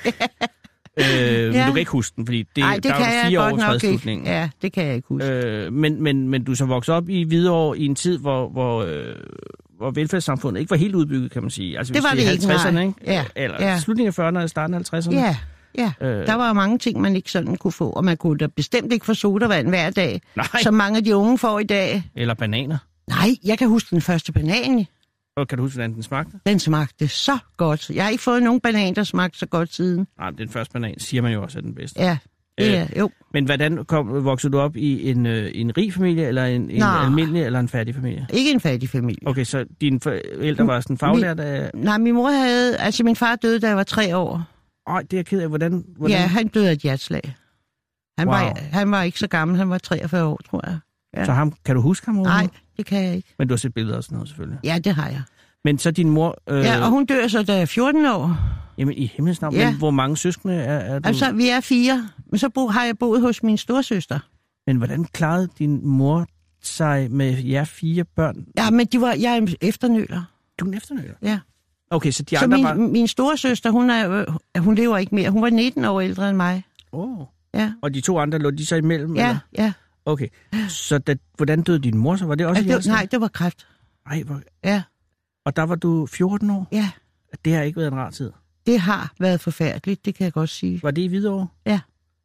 øh, ja. Men du kan ikke huske den, fordi det, Ej, det der kan er fire jeg år fredsslutningen. Ja, det kan jeg ikke huske. Øh, men, men, men du er så vokset op i Hvidovre i en tid, hvor, hvor, øh, hvor velfærdssamfundet ikke var helt udbygget, kan man sige. Altså, det var det ikke, halvtredserne, ikke? Ja. Eller ja. slutningen af fyrrerne og starten af halvtredserne. Ja, ja. Øh. Der var mange ting, man ikke sådan kunne få, og man kunne da bestemt ikke få sodavand hver dag, Nej. som mange af de unge får i dag. Eller bananer. Nej, jeg kan huske den første banan. Og kan du huske, hvordan den smagte? Den smagte så godt. Jeg har ikke fået nogen banan, der smagte så godt siden. Nej, den første banan siger man jo også er den bedste. Ja, det er, øh, jo. Men hvordan kom, voksede du op i en, øh, en rig familie, eller en, en almindelig, eller en fattig familie? Ikke en fattig familie. Okay, så dine forældre var sådan faglærte af... Nej, min mor havde... Altså, min far døde, da jeg var tre år. Ej, det er jeg ked af. Hvordan, hvordan... Ja, han døde af et hjerteslag. Han, wow. var, han var ikke så gammel. Han var treogfyrre år, tror jeg. Ja. Så ham, kan du huske ham? Nej, det kan jeg ikke. Men du har set billeder og sådan noget, selvfølgelig. Ja, det har jeg. Men så din mor... Øh... Ja, og hun dør så, da jeg er fjorten år. Jamen, i himlens navn. Ja. Men hvor mange søskende er, er du? Altså, vi er fire. Men så bo, har jeg boet hos min storsøster. Men hvordan klarede din mor sig med jer fire børn? Ja, men de var, jeg er en efternøler. Du er en efternøler? Ja. Okay, så de så andre min, var... min storesøster, hun, er, hun lever ikke mere. Hun var nitten år ældre end mig. Åh. Oh. Ja. Og de to andre lå de så imellem? Ja, eller? ja. Okay, så da, hvordan døde din mor så? Var det også altså, det, Nej, det var kræft. Ej, hvor... Ja. Og der var du fjorten år? Ja. Det har ikke været en rar tid? Det har været forfærdeligt, det kan jeg godt sige. Var det i Hvidovre? Ja,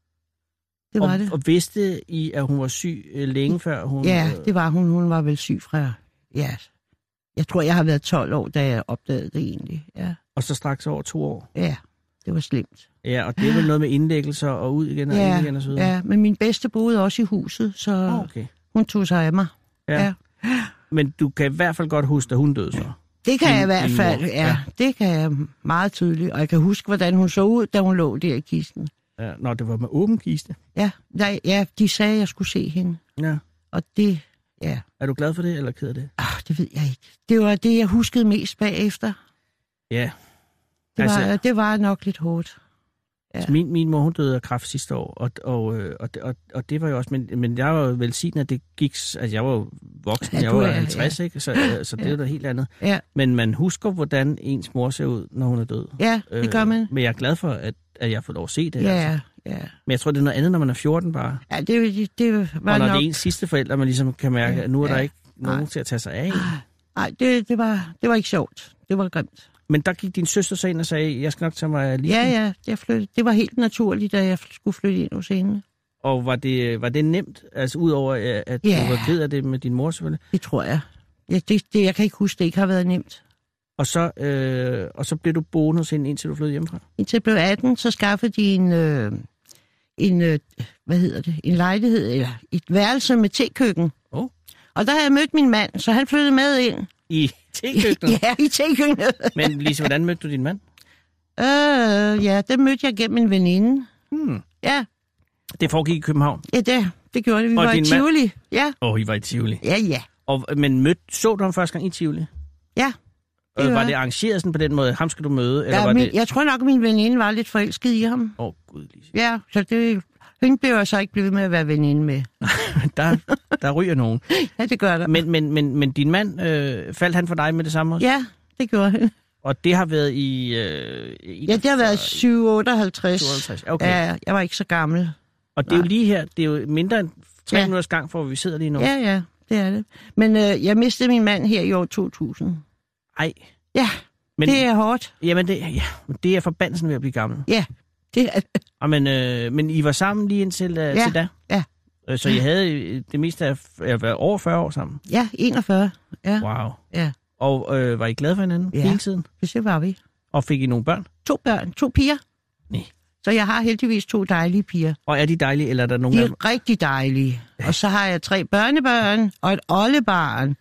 det var og, det. Og vidste I, at hun var syg øh, længe før hun... Ja, øh... det var hun. Hun var vel syg fra... Ja, jeg tror, jeg har været tolv år, da jeg opdagede det egentlig. Ja. Og så straks over to år? Ja, det var slemt. Ja, og det er vel noget med indlæggelser og ud igen og ja, ind igen og så videre? Ja, men min bedste boede også i huset, så oh, okay. hun tog sig af mig. Ja. ja. Men du kan i hvert fald godt huske, at hun døde så? Det kan din, jeg i hvert fald, ja, ja. Det kan jeg meget tydeligt. Og jeg kan huske, hvordan hun så ud, da hun lå der i kisten. Ja, når det var med åben kiste? Ja, nej, ja, de sagde, at jeg skulle se hende. Ja. Og det, ja. Er du glad for det, eller ked af det? Ah, det ved jeg ikke. Det var det, jeg huskede mest bagefter. Ja. Det var, altså, det var nok lidt hårdt. Ja. Altså min, min mor, hun døde af kræft sidste år, og, og, og, og, og det var jo også, men, men jeg var jo velsignet, at det gik, altså jeg var jo voksen, ja, jeg var halvtreds, ja. Ikke? Så, så det ja. er jo helt andet. Ja. Men man husker, hvordan ens mor ser ud, når hun er død. Ja, det gør man. Øh, men jeg er glad for, at, at jeg får lov at se det. Ja, altså. ja. Men jeg tror, det er noget andet, når man er fjorten bare. Ja, det, det var og når nok... det er ens sidste forældre, man ligesom kan mærke, ja, at nu er ja. der ikke nogen Nej. til at tage sig af. Nej, det, det, var, det var ikke sjovt. Det var grimt. Men der gik din søster så ind og sagde, jeg skal nok tage mig lige. Ja, ja, jeg flyttede. Det var helt naturligt, da jeg skulle flytte ind hos hende. Og var det, var det nemt? Altså udover, at ja. du var ked af det med din mor selvfølgelig? Det tror jeg. Ja, det, det, jeg kan ikke huske, det ikke har været nemt. Og så, øh, og så blev du boende hos hende, indtil du flyttede hjemmefra? Indtil jeg blev atten, så skaffede de en, øh, en øh, hvad hedder det, en lejlighed, eller et værelse med tekøkken. Oh. Og der havde jeg mødt min mand, så han flyttede med ind. I tekøkkenet? Ja, i tekøkkenet. Men Lise, hvordan mødte du din mand? Øh, ja, det mødte jeg gennem en veninde. Hmm. Ja. Det foregik i København? Ja, det, det gjorde det. Vi og var i Tivoli. Mand... Ja. Åh, oh, I var i Tivoli? Ja, ja. Og, men mød, så du ham første gang i Tivoli? Ja. Det øh, var det arrangeret sådan på den måde? Ham skal du møde? Eller ja, var min, det... jeg tror nok, at min veninde var lidt forelsket i ham. Åh, oh, gud, Lise. Ja, så det... Hende blev jeg så ikke blevet med at være veninde med. der, der ryger nogen. Ja, det gør der. Men, men, men, men din mand, øh, faldt han for dig med det samme også? Ja, det gjorde han. Og det har været i... Øh, i ja, det har været syv otteoghalvtreds. syvoghalvtreds, okay. Ja, jeg var ikke så gammel. Og det er Nej. jo lige her, det er jo mindre end tre ja. minutters gang, for vi sidder lige nu. Ja, ja, det er det. Men øh, jeg mistede min mand her i år to tusind. Ej. Ja, men, det er hårdt. Jamen, det, ja, det er forbandelsen ved at blive gammel. Ja, det er det. Og men, øh, men I var sammen lige indtil uh, ja. til da? Ja. Så I havde det meste af ja, over fyrre år sammen? Ja, enogfyrre. Ja. Wow. Ja. Og øh, var I glade for hinanden ja. hele tiden? Det var vi. Og fik I nogle børn? To børn. To piger. Nej. Så jeg har heldigvis to dejlige piger. Og er de dejlige, eller er der nogen de er af dem? rigtig dejlige. Og så har jeg tre børnebørn og et oldebarn.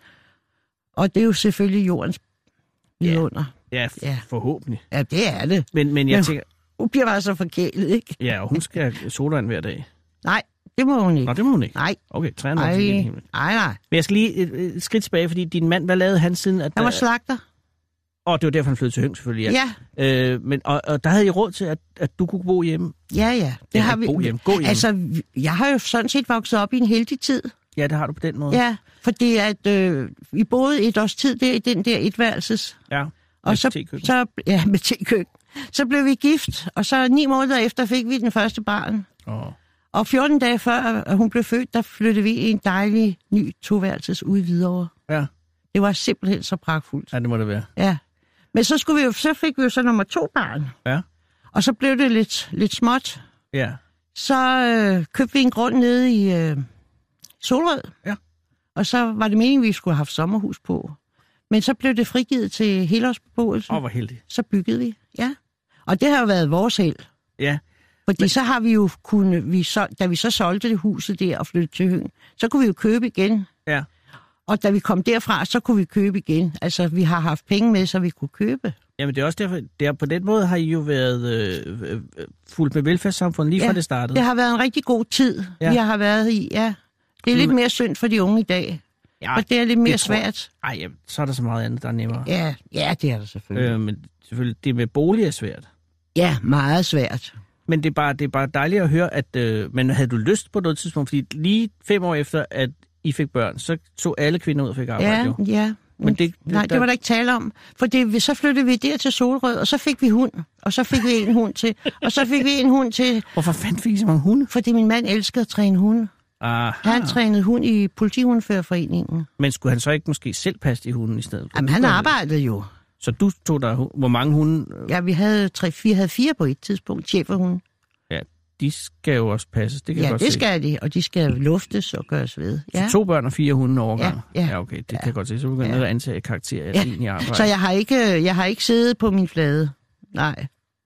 Og det er jo selvfølgelig jordens vidunder. Ja, f- ja, forhåbentlig. Ja, det er det. Men, men jeg men, tænker... Hun bliver bare så forkælet, ikke? Ja, og hun skal have sodavand hver dag. Nej, det må hun ikke. Nå, det må hun ikke? Nej. Okay, træner nej, nej, nej, nej. Men jeg skal lige et, et skridt tilbage, fordi din mand, hvad lavede han siden? At, han var slagter. Og det var derfor, han flyttede til Høng, selvfølgelig. Ja. ja. Øh, men, og, og der havde I råd til, at, at du kunne bo hjemme? Ja, ja. Det ja, har vi. Bo hjem. Gå hjem. Altså, jeg har jo sådan set vokset op i en heldig tid. Ja, det har du på den måde. Ja, fordi at øh, vi boede et års tid der i den der etværelses. Ja, og så, så, ja, med tekøkken. Så blev vi gift, og så ni måneder efter fik vi den første barn. Oh. Og fjorten dage før hun blev født, der flyttede vi i en dejlig ny toværelses ude i Hvidovre. Ja. Det var simpelthen så pragtfuldt. Ja, det må det være. Ja. Men så, skulle vi jo, så fik vi jo så nummer to barn. Ja. Og så blev det lidt, lidt småt. Ja. Så øh, købte vi en grund nede i øh, Solrød. Ja. Og så var det meningen, at vi skulle have haft sommerhus på. Men så blev det frigivet til helårsbeboelse. Åh, oh, hvor heldigt. Så byggede vi, ja. Og det har jo været vores held. Ja. Fordi men... så har vi jo kunnet, vi så, da vi så solgte det huset der og flyttede til Høng, så kunne vi jo købe igen. Ja. Og da vi kom derfra, så kunne vi købe igen. Altså, vi har haft penge med, så vi kunne købe. Jamen, det er også derfor, der, på den måde har I jo været øh, øh, fuldt med velfærdssamfundet lige ja, fra det startede. Det har været en rigtig god tid, ja. vi har været i, ja. Det er lidt mere synd for de unge i dag. Ja, og det er lidt mere det svært. Nej, ja, så er der så meget andet, der er nemmere. Ja, ja det er der selvfølgelig. Øh, men selvfølgelig, det med bolig er svært. Ja, meget svært. Men det er bare, det er bare dejligt at høre, at... Øh, men havde du lyst på noget tidspunkt? Fordi lige fem år efter, at I fik børn, så tog alle kvinder ud og fik arbejde, ja, jo. Ja, men det, nej, der... det var der ikke tale om. For det, så flyttede vi der til Solrød, og så fik vi hund. Og så fik vi en hund til. Og så fik vi en hund til... Hvorfor fanden fik I så mange hunde? Fordi min mand elskede at træne hunde. Aha. Han trænede hund i Politihundeførerforeningen. Men skulle han så ikke måske selv passe de hunde i stedet? Jamen, han arbejdede jo. Så du tog der... Hvor mange hunde? Ja, vi havde tre, fire, havde fire på et tidspunkt, cheferhunde. Ja, de skal jo også passes, det kan ja, jeg godt det se. skal de, og de skal luftes og gøres ved. Ja. Så to børn og fire hunde overgang? Ja, ja. Ja, okay, det ja. kan jeg godt se. Så begynder jeg ja. at antage karakterer ja. i arbejde. Så jeg har, ikke, jeg har ikke siddet på min flade. Nej.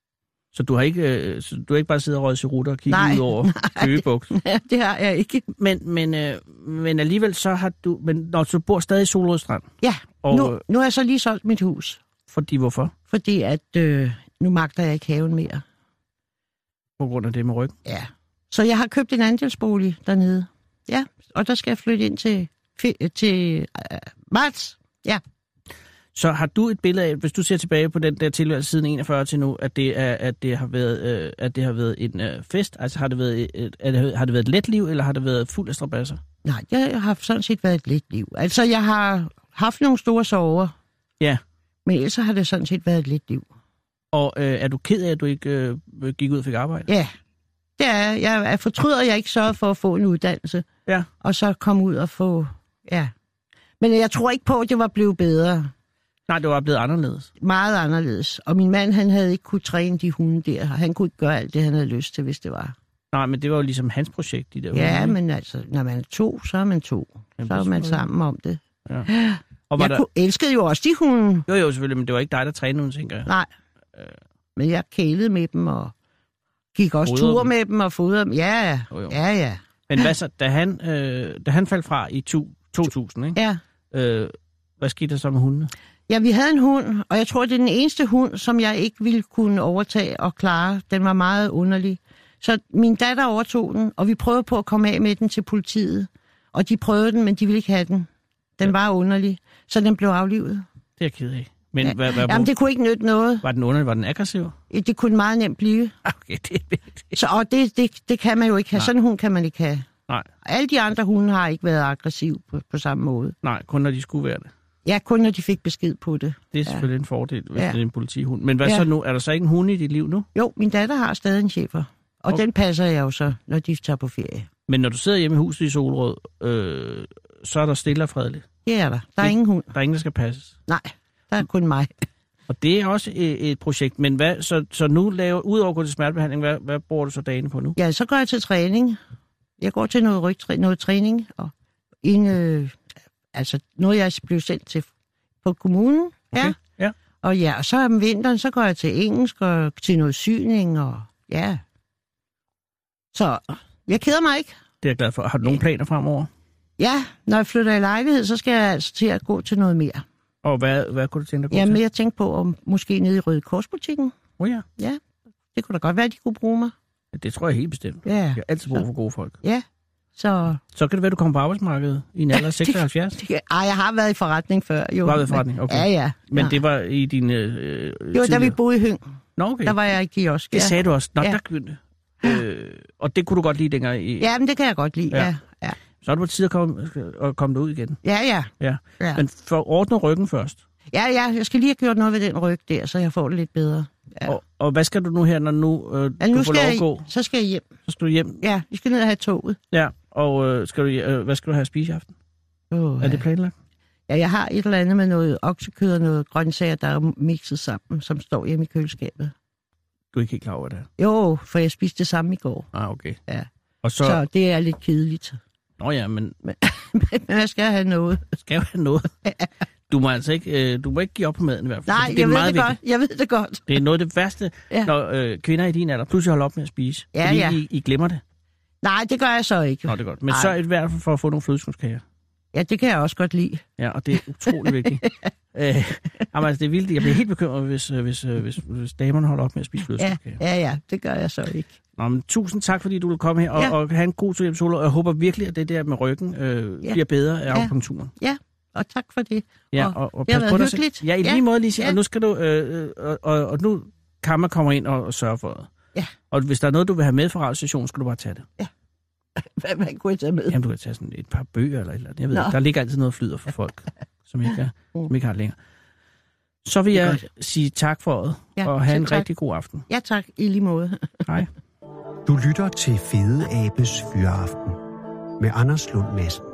Så du har ikke, så du har ikke bare siddet og røget cirutter og kigget nej, ud over Køgebugt? Nej, det har jeg ikke. Men, men, øh, men alligevel så har du... Men når du bor stadig i Solrød Strand? Ja, og, nu, nu har jeg så lige solgt mit hus. Fordi hvorfor? Fordi at øh, nu magter jeg ikke haven mere. På grund af det med ryggen? Ja. Så jeg har købt en andelsbolig dernede. Ja, og der skal jeg flytte ind til, til øh, marts. Ja. Så har du et billede af, hvis du ser tilbage på den der tilværelse siden enogfyrre til nu, at det, er, at det har været, øh, at det har været en øh, fest? Altså har det været et, et, har det været et let liv, eller har det været fuld af strabasser? Nej, jeg har sådan set været et let liv. Altså, jeg har haft nogle store sorger. Ja. Men ellers har det sådan set været et let liv. Og øh, er du ked af, at du ikke øh, gik ud og fik arbejde? Ja, det er jeg. Jeg fortryder, at jeg ikke sørgede for at få en uddannelse. Ja. Og så komme ud og få... Ja. Men jeg tror ikke på, at det var blevet bedre. Nej, det var blevet anderledes. Meget anderledes. Og min mand, han havde ikke kunne træne de hunde der. Han kunne ikke gøre alt det, han havde lyst til, hvis det var. Nej, men det var jo ligesom hans projekt, de der Ja, hunde. men altså, når man er to, så er man to. Jamen, så er man sammen om det. Ja. Og jeg der... kunne, elskede jo også de hunde. Jo, jo, selvfølgelig, men det var ikke dig, der trænede nogen, tænker jeg. Nej, øh... men jeg kælede med dem, og gik også ture dem. med dem, og fodrede dem. Ja, jo, jo. ja, ja. Men hvad så, da han, øh, da han faldt fra i to tusind, ikke? Ja. Øh, hvad skete der så med hundene? Ja, vi havde en hund, og jeg tror, det er den eneste hund, som jeg ikke ville kunne overtage og klare. Den var meget underlig. Så min datter overtog den, og vi prøvede på at komme af med den til politiet. Og de prøvede den, men de ville ikke have den. Den ja. var underlig, så den blev aflivet. Det er jeg ked af. Men ja. hvad, hvad, Jamen, det kunne ikke nytte noget. Var den underlig? Var den aggressiv? Det kunne meget nemt blive. Okay, det er vigtigt. Så, og det, det, det kan man jo ikke have. Nej. Sådan en hund kan man ikke have. Nej. Alle de andre hunde har ikke været aggressive på, på samme måde. Nej, kun når de skulle være det. Ja, kun når de fik besked på det. Det er selvfølgelig ja. en fordel, hvis ja. det er en politihund. Men hvad ja. så nu? Er der så ikke en hund i dit liv nu? Jo, min datter har stadig en schæfer. Og okay. den passer jeg jo så, når de tager på ferie. Men når du sidder hjemme i huset i Solrød, øh, så er der stille og fredeligt? Det er der. Der er det, ingen hund. Der er ingen, der skal passes? Nej, der er kun mig. Og det er også et, et projekt. Men hvad, så, så nu laver, udover at gå til smertebehandling, hvad, hvad bruger du så dagene på nu? Ja, så går jeg til træning. Jeg går til noget rygtræ, noget træning. Og en, øh, altså noget, jeg blev sendt til på kommunen. Okay. Ja. ja. Og ja, og så om vinteren, så går jeg til engelsk og til noget syning. Og ja. Så jeg keder mig ikke. Det er jeg glad for. Har du nogle planer fremover? Ja, når jeg flytter i lejlighed, så skal jeg altså til at gå til noget mere. Og hvad, hvad kunne du tænke dig at gå Jamen, til? jeg tænkte på, om måske nede i Røde Korsbutikken. Åh oh, ja. Ja, det kunne da godt være, de kunne bruge mig. Ja, det tror jeg helt bestemt. Ja. Jeg har altid brug for gode folk. Ja, så... Så kan det være, du kommer på arbejdsmarkedet i en alder af seksoghalvfjerds? det, det, ej, jeg har været i forretning før, jo. Du har været i forretning? Okay. Ja, ja. Men ja. det var i din øh, Jo, tidligere... da vi boede i Høng. Nå, okay. Der var jeg i kiosk. Det ja. sagde du også. Nå, ja. der begyndte. Øh, og det kunne du godt lide dengang i... Ja, men det kan jeg godt lide, ja. ja. ja. Så er det på tide at komme, at komme derud igen. Ja, ja. ja. ja. Men for at ordne ryggen først. Ja, ja, jeg skal lige have gjort noget ved den ryg der, så jeg får det lidt bedre. Ja. Og, og hvad skal du nu her, når nu øh, ja, du nu får lov at jeg, gå? Så skal jeg hjem. Så skal du hjem? Ja, vi skal ned og have toget. Ja, og øh, skal du, øh, hvad skal du have at spise i aften? Oh, er det planlagt? Ja, jeg har et eller andet med noget oksekød og noget grøntsager, der er mixet sammen, som står hjemme i køleskabet. Du er ikke helt klar over det? Jo, for jeg spiste det samme i går. Ah, okay. Ja. Og så... så det er lidt kedeligt. Nå ja, men... Men, men jeg skal have noget. Skal jo have noget? Du må altså ikke, øh, du må ikke give op på maden i hvert fald. Nej, det er jeg, ved meget det godt. jeg ved det godt. Det er noget af det værste, ja. når øh, kvinder i din alder pludselig holder op med at spise. Ja, fordi ja. I, I glemmer det. Nej, det gør jeg så ikke. Nå, det er godt. Men Ej. sørg i hvert fald for at få nogle flødeskumskager. Ja, det kan jeg også godt lide. Ja, og det er utrolig vigtigt. øh, jamen, altså, det er vildt. Jeg bliver helt bekymret, hvis, hvis, hvis, hvis damerne holder op med at spise flødeskumskager. Ja, ja, ja, det gør jeg så ikke. Nå, men tusind tak, fordi du vil komme her og, ja. og have en god tur hjem, Solo. Jeg håber virkelig, at det der med ryggen øh, ja. bliver bedre af akupunkturen. Ja, og tak for det. Ja, og, og, og det har været på hyggeligt. Dig. Ja, i lige ja. måde, Lise. Ja. Og nu skal du, øh, og, og, og nu Kammer kommer ind og, og sørger for det. Ja. Og hvis der er noget, du vil have med fra radiostationen, skal du bare tage det. Ja. Hvad, hvad kunne jeg tage med? Jamen, du kan tage sådan et par bøger eller et eller andet. Jeg ved, der ligger altid noget flyder for folk, som ikke, er, som ikke har det længere. Så vil jeg godt sige tak for det, ja, og have en tak. rigtig god aften. Ja, tak. I lige måde. Hej. Du lytter til Fede Abes Fyraften med Anders Lund Madsen.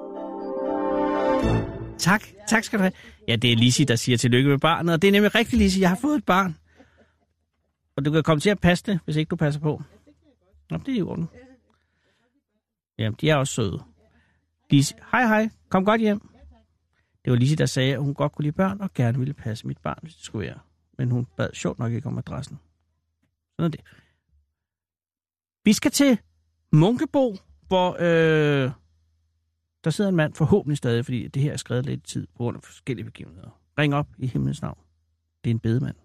Tak. Tak skal du have. Ja, det er Lise, der siger tillykke med barnet, og det er nemlig rigtigt, Lise. Jeg har fået et barn. Og du kan komme til at passe det, hvis ikke du passer på. Nå, det er i orden. Jamen, de er også søde. Lise, hej hej, kom godt hjem. Det var Lise, der sagde, at hun godt kunne lide børn, og gerne ville passe mit barn, hvis det skulle være. Men hun bad sjovt nok ikke om adressen. Sådan er det. Vi skal til Munkebo, hvor øh, der sidder en mand forhåbentlig stadig, fordi det her er skrevet lidt tid på grund af forskellige begivenheder. Ring op i himlens navn. Det er en bedemand.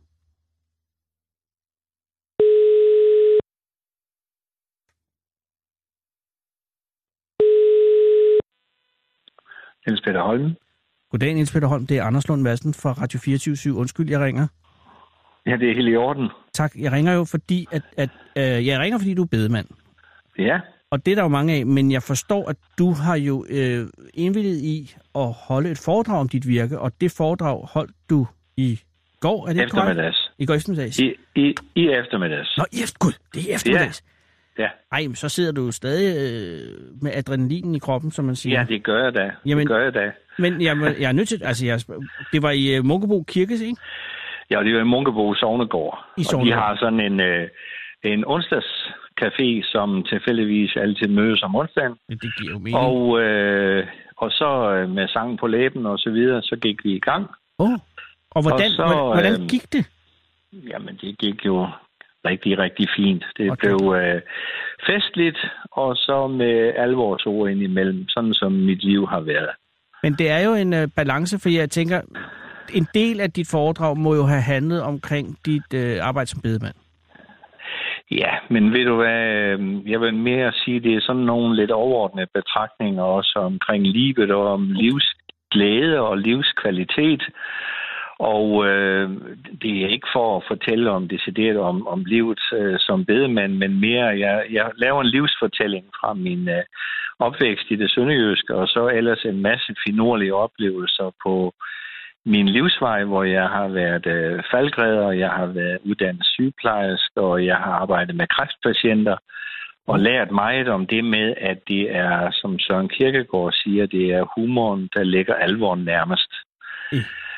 Niels Peter Holm. Goddag, Niels Peter Holm. Det er Anders Lund Madsen fra Radio fireogtyve syv. Undskyld, jeg ringer. Ja, det er helt i orden. Tak. Jeg ringer jo fordi, at, at øh, jeg ringer, fordi du er bedemand. Ja. Og det er der jo mange af, men jeg forstår, at du har jo øh, indvilliget i at holde et foredrag om dit virke, og det foredrag holdt du i går, er det eftermiddags. I går eftermiddags? I, i, i eftermiddags. Nå, i efter, gud, det er eftermiddags. Ja. Ja. Ej, men så sidder du stadig øh, med adrenalinen i kroppen, som man siger. Ja, det gør jeg da. Jamen, det gør jeg da. Men jeg, jeg er nødt til, altså jeg, det var i uh, Munkebo Kirke, ikke? Ja, det var i Munkebo Sognegård. I Sognegård. Og de har sådan en, øh, en onsdagscafé, som tilfældigvis altid mødes om onsdagen. Ja, det giver jo mening. Og, øh, og så med sangen på læben og så videre, så gik vi i gang. Oh. Og hvordan, og så, hvordan gik det? Øh, jamen, det gik jo rigtig, rigtig fint. Det okay. blev øh, festligt, og så med alvorsord indimellem, sådan som mit liv har været. Men det er jo en øh, balance, for jeg tænker, en del af dit foredrag må jo have handlet omkring dit øh, arbejde som bedemand. Ja, men ved du hvad, jeg vil mere sige, det er sådan nogle lidt overordnede betragtninger også omkring livet og om livsglæde og livskvalitet. Og øh, det er ikke for at fortælle om decideret om, om livet øh, som bedemand, men mere, jeg, jeg laver en livsfortælling fra min øh, opvækst i det sønderjyske, og så ellers en masse finurlige oplevelser på min livsvej, hvor jeg har været øh, faldgræder, jeg har været uddannet sygeplejerske, og jeg har arbejdet med kræftpatienter, og lært meget om det med, at det er, som Søren Kierkegaard siger, det er humoren, der lægger alvoren nærmest. Mm.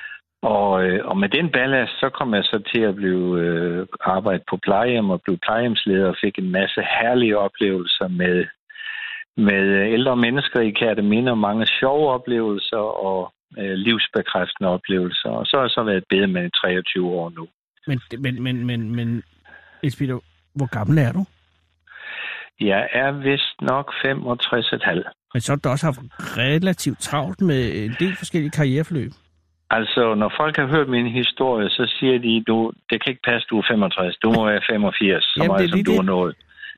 Og, øh, og med den ballast, så kom jeg så til at blive øh, arbejde på plejehjem og blive plejehjemsleder og fik en masse herlige oplevelser med, med ældre mennesker i Kerteminde og mange sjove oplevelser og øh, livsbekræftende oplevelser. Og så har jeg så været bedemand i treogtyve år nu. Men, men, men, men, men Esbito, hvor gammel er du? Jeg er vist nok femogtres komma fem. Men så har du også haft relativt travlt med en del forskellige karriereforløb. Altså, når folk har hørt min historie, så siger de, du, det kan ikke passe, du er femogtres. Du må være femogfirs, så meget som du er nået.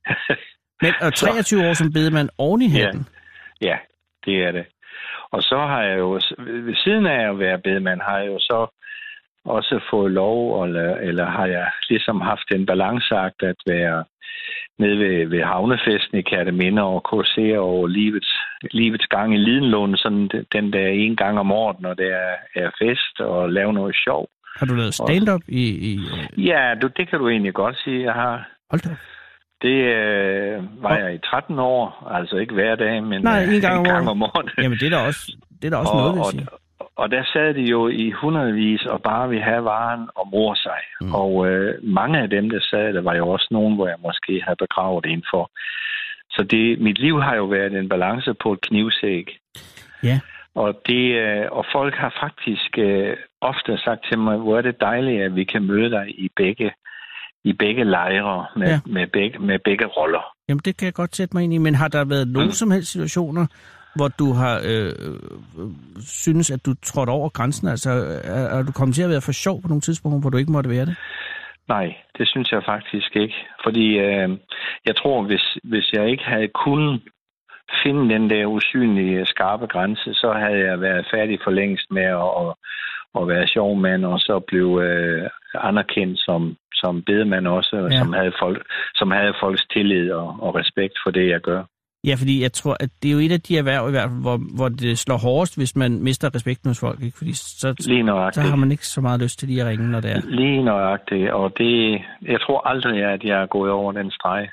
Men og treogtyve år som bedemand oven i hatten? Ja, ja, det er det. Og så har jeg jo, ved siden af at være bedemand, har jeg jo så også fået lov, eller, eller har jeg ligesom haft en balanceakt at være nede ved, ved havnefesten i Kerteminde og kursere over livets, livets gang i Lidenlund, sådan den der en gang om året, når det er, er fest, og lave noget sjov. Har du lavet stand-up i... i ja, du, det kan du egentlig godt sige, jeg har. Hold da. Det øh, var jeg i tretten år, altså ikke hver dag, men Nej, en gang, en gang om året. Jamen det er da også, det er da også og, noget, vil og, sige. Og, og der sad de jo i hundredvis og bare ville have varen og mor sig. Mm. Og øh, mange af dem, der sad, der var jo også nogen, hvor jeg måske havde begravet indenfor. Så det, mit liv har jo været en balance på et knivsæg. Ja. Og, det, øh, og folk har faktisk øh, ofte sagt til mig, hvor er det dejligt, at vi kan møde dig i begge i begge lejre med, ja. med, begge, med begge roller. Jamen, det kan jeg godt sætte mig ind i, men har der været nogen mm. som helst situationer, hvor du har øh, øh, synes, at du trådte over grænsen? Altså, er, er du kommet til at være for sjov på nogle tidspunkter, hvor du ikke måtte være det? Nej, det synes jeg faktisk ikke. Fordi øh, jeg tror, hvis, hvis jeg ikke havde kunnet finde den der usynlige, skarpe grænse, så havde jeg været færdig for længst med at, at, at være sjov mand, og så blive øh, anerkendt som som bedemand også, ja. som, havde folk, som havde folks tillid og, og respekt for det, jeg gør. Ja, fordi jeg tror, at det er jo et af de erhverv i hvert fald, hvor, hvor det slår hårdest, hvis man mister respekten hos folk, ikke? Fordi så, så har man ikke så meget lyst til de at ringe, når det er. Lige nøjagtigt, og det, jeg tror aldrig, at jeg er gået over den streg.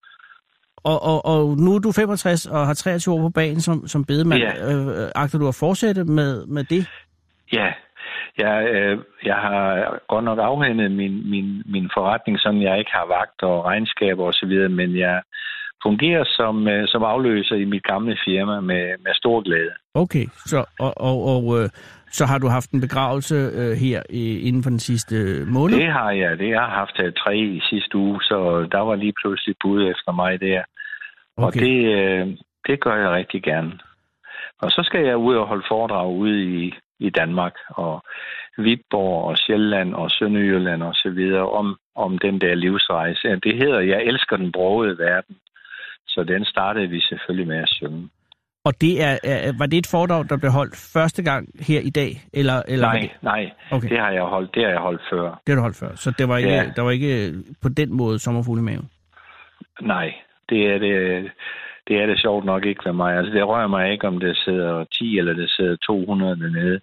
Og, og, og nu er du femogtres og har treogtyve år på banen som, som bedemand. Ja. Øh, agter du at fortsætte med, med det? Ja. Jeg, øh, jeg har godt nok afhændet min, min, min forretning, sådan jeg ikke har vagt og regnskaber osv., men jeg fungerer som, øh, som afløser i mit gamle firma med, med stor glæde. Okay, så, og, og, og øh, så har du haft en begravelse øh, her i, inden for den sidste måned? Det har jeg. Det har haft øh, tre i sidste uge, så der var lige pludselig bud efter mig der. Okay. Og det, øh, det gør jeg rigtig gerne. Og så skal jeg ud og holde foredrag ude i i Danmark, og Viborg og Sjælland og Sønderjylland og så videre om, om den der livsrejse. Det hedder, jeg elsker den brogede verden. Så den startede vi selvfølgelig med at synge. Og det er, er, var det et foredrag, der blev holdt første gang her i dag? Eller, eller nej, det? nej. Okay. Det har jeg holdt, det har jeg holdt før. Det har du holdt før, så det var ikke, ja. der var ikke på den måde sommerfugl i maven? Nej, det er det... Det er det sjovt nok ikke ved mig. Altså, det rører mig ikke, om det sidder ti eller det sidder to hundrede dernede.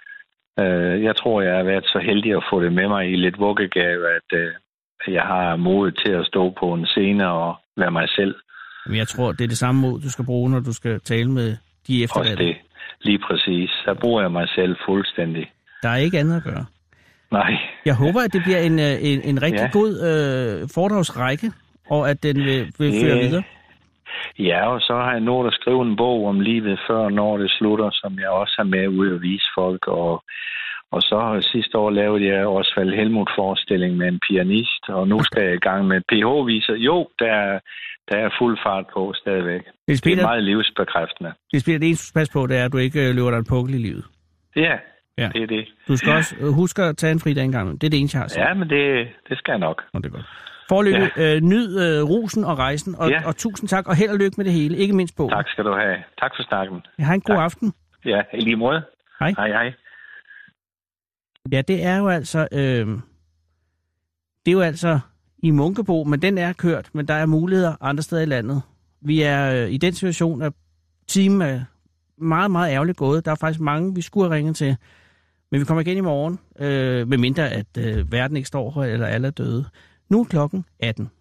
Uh, jeg tror, jeg har været så heldig at få det med mig i lidt vuggegave, at uh, jeg har mod til at stå på en scene og være mig selv. Men jeg tror, det er det samme mod, du skal bruge, når du skal tale med de efterladte. Også det. Lige præcis. Så bruger jeg mig selv fuldstændig. Der er ikke andet at gøre. Nej. Jeg håber, at det bliver en, en, en rigtig ja. god øh, foredragsrække, og at den vil, vil yeah. føre videre. Ja, og så har jeg nået at skrive en bog om livet før, når det slutter, som jeg også har med ud at vise folk. Og, og så sidste år lavede jeg Osvald Helmuth-forestilling med en pianist, og nu skal jeg i gang med P H-viser. Jo, der, der er fuld fart på stadigvæk. Det, det er meget livsbekræftende. Det spiller det eneste, du pas på, det er, at du ikke løber dig en pukkel i livet. Ja, ja, det er det. Du skal også huske at tage en fri dag en gang. Det er det eneste, jeg har sagt. Ja, men det, det skal jeg nok. Nå, det er godt. Forløbig, ja. øh, nyd øh, rosen og rejsen, og, ja. og tusind tak, og held og lykke med det hele, ikke mindst på. Tak skal du have. Tak for snakken. Jeg har en god tak. aften. Ja, i lige måde. Hej. Hej, hej. Ja, det er jo altså... Øh, det er jo altså i Munkebo, men den er kørt, men der er muligheder andre steder i landet. Vi er øh, i den situation, at timen er meget, meget ærgerligt gået. Der er faktisk mange, vi skulle have ringet til. Men vi kommer igen i morgen, øh, medmindre at øh, verden ikke står her, eller alle er døde. Nu er klokken atten.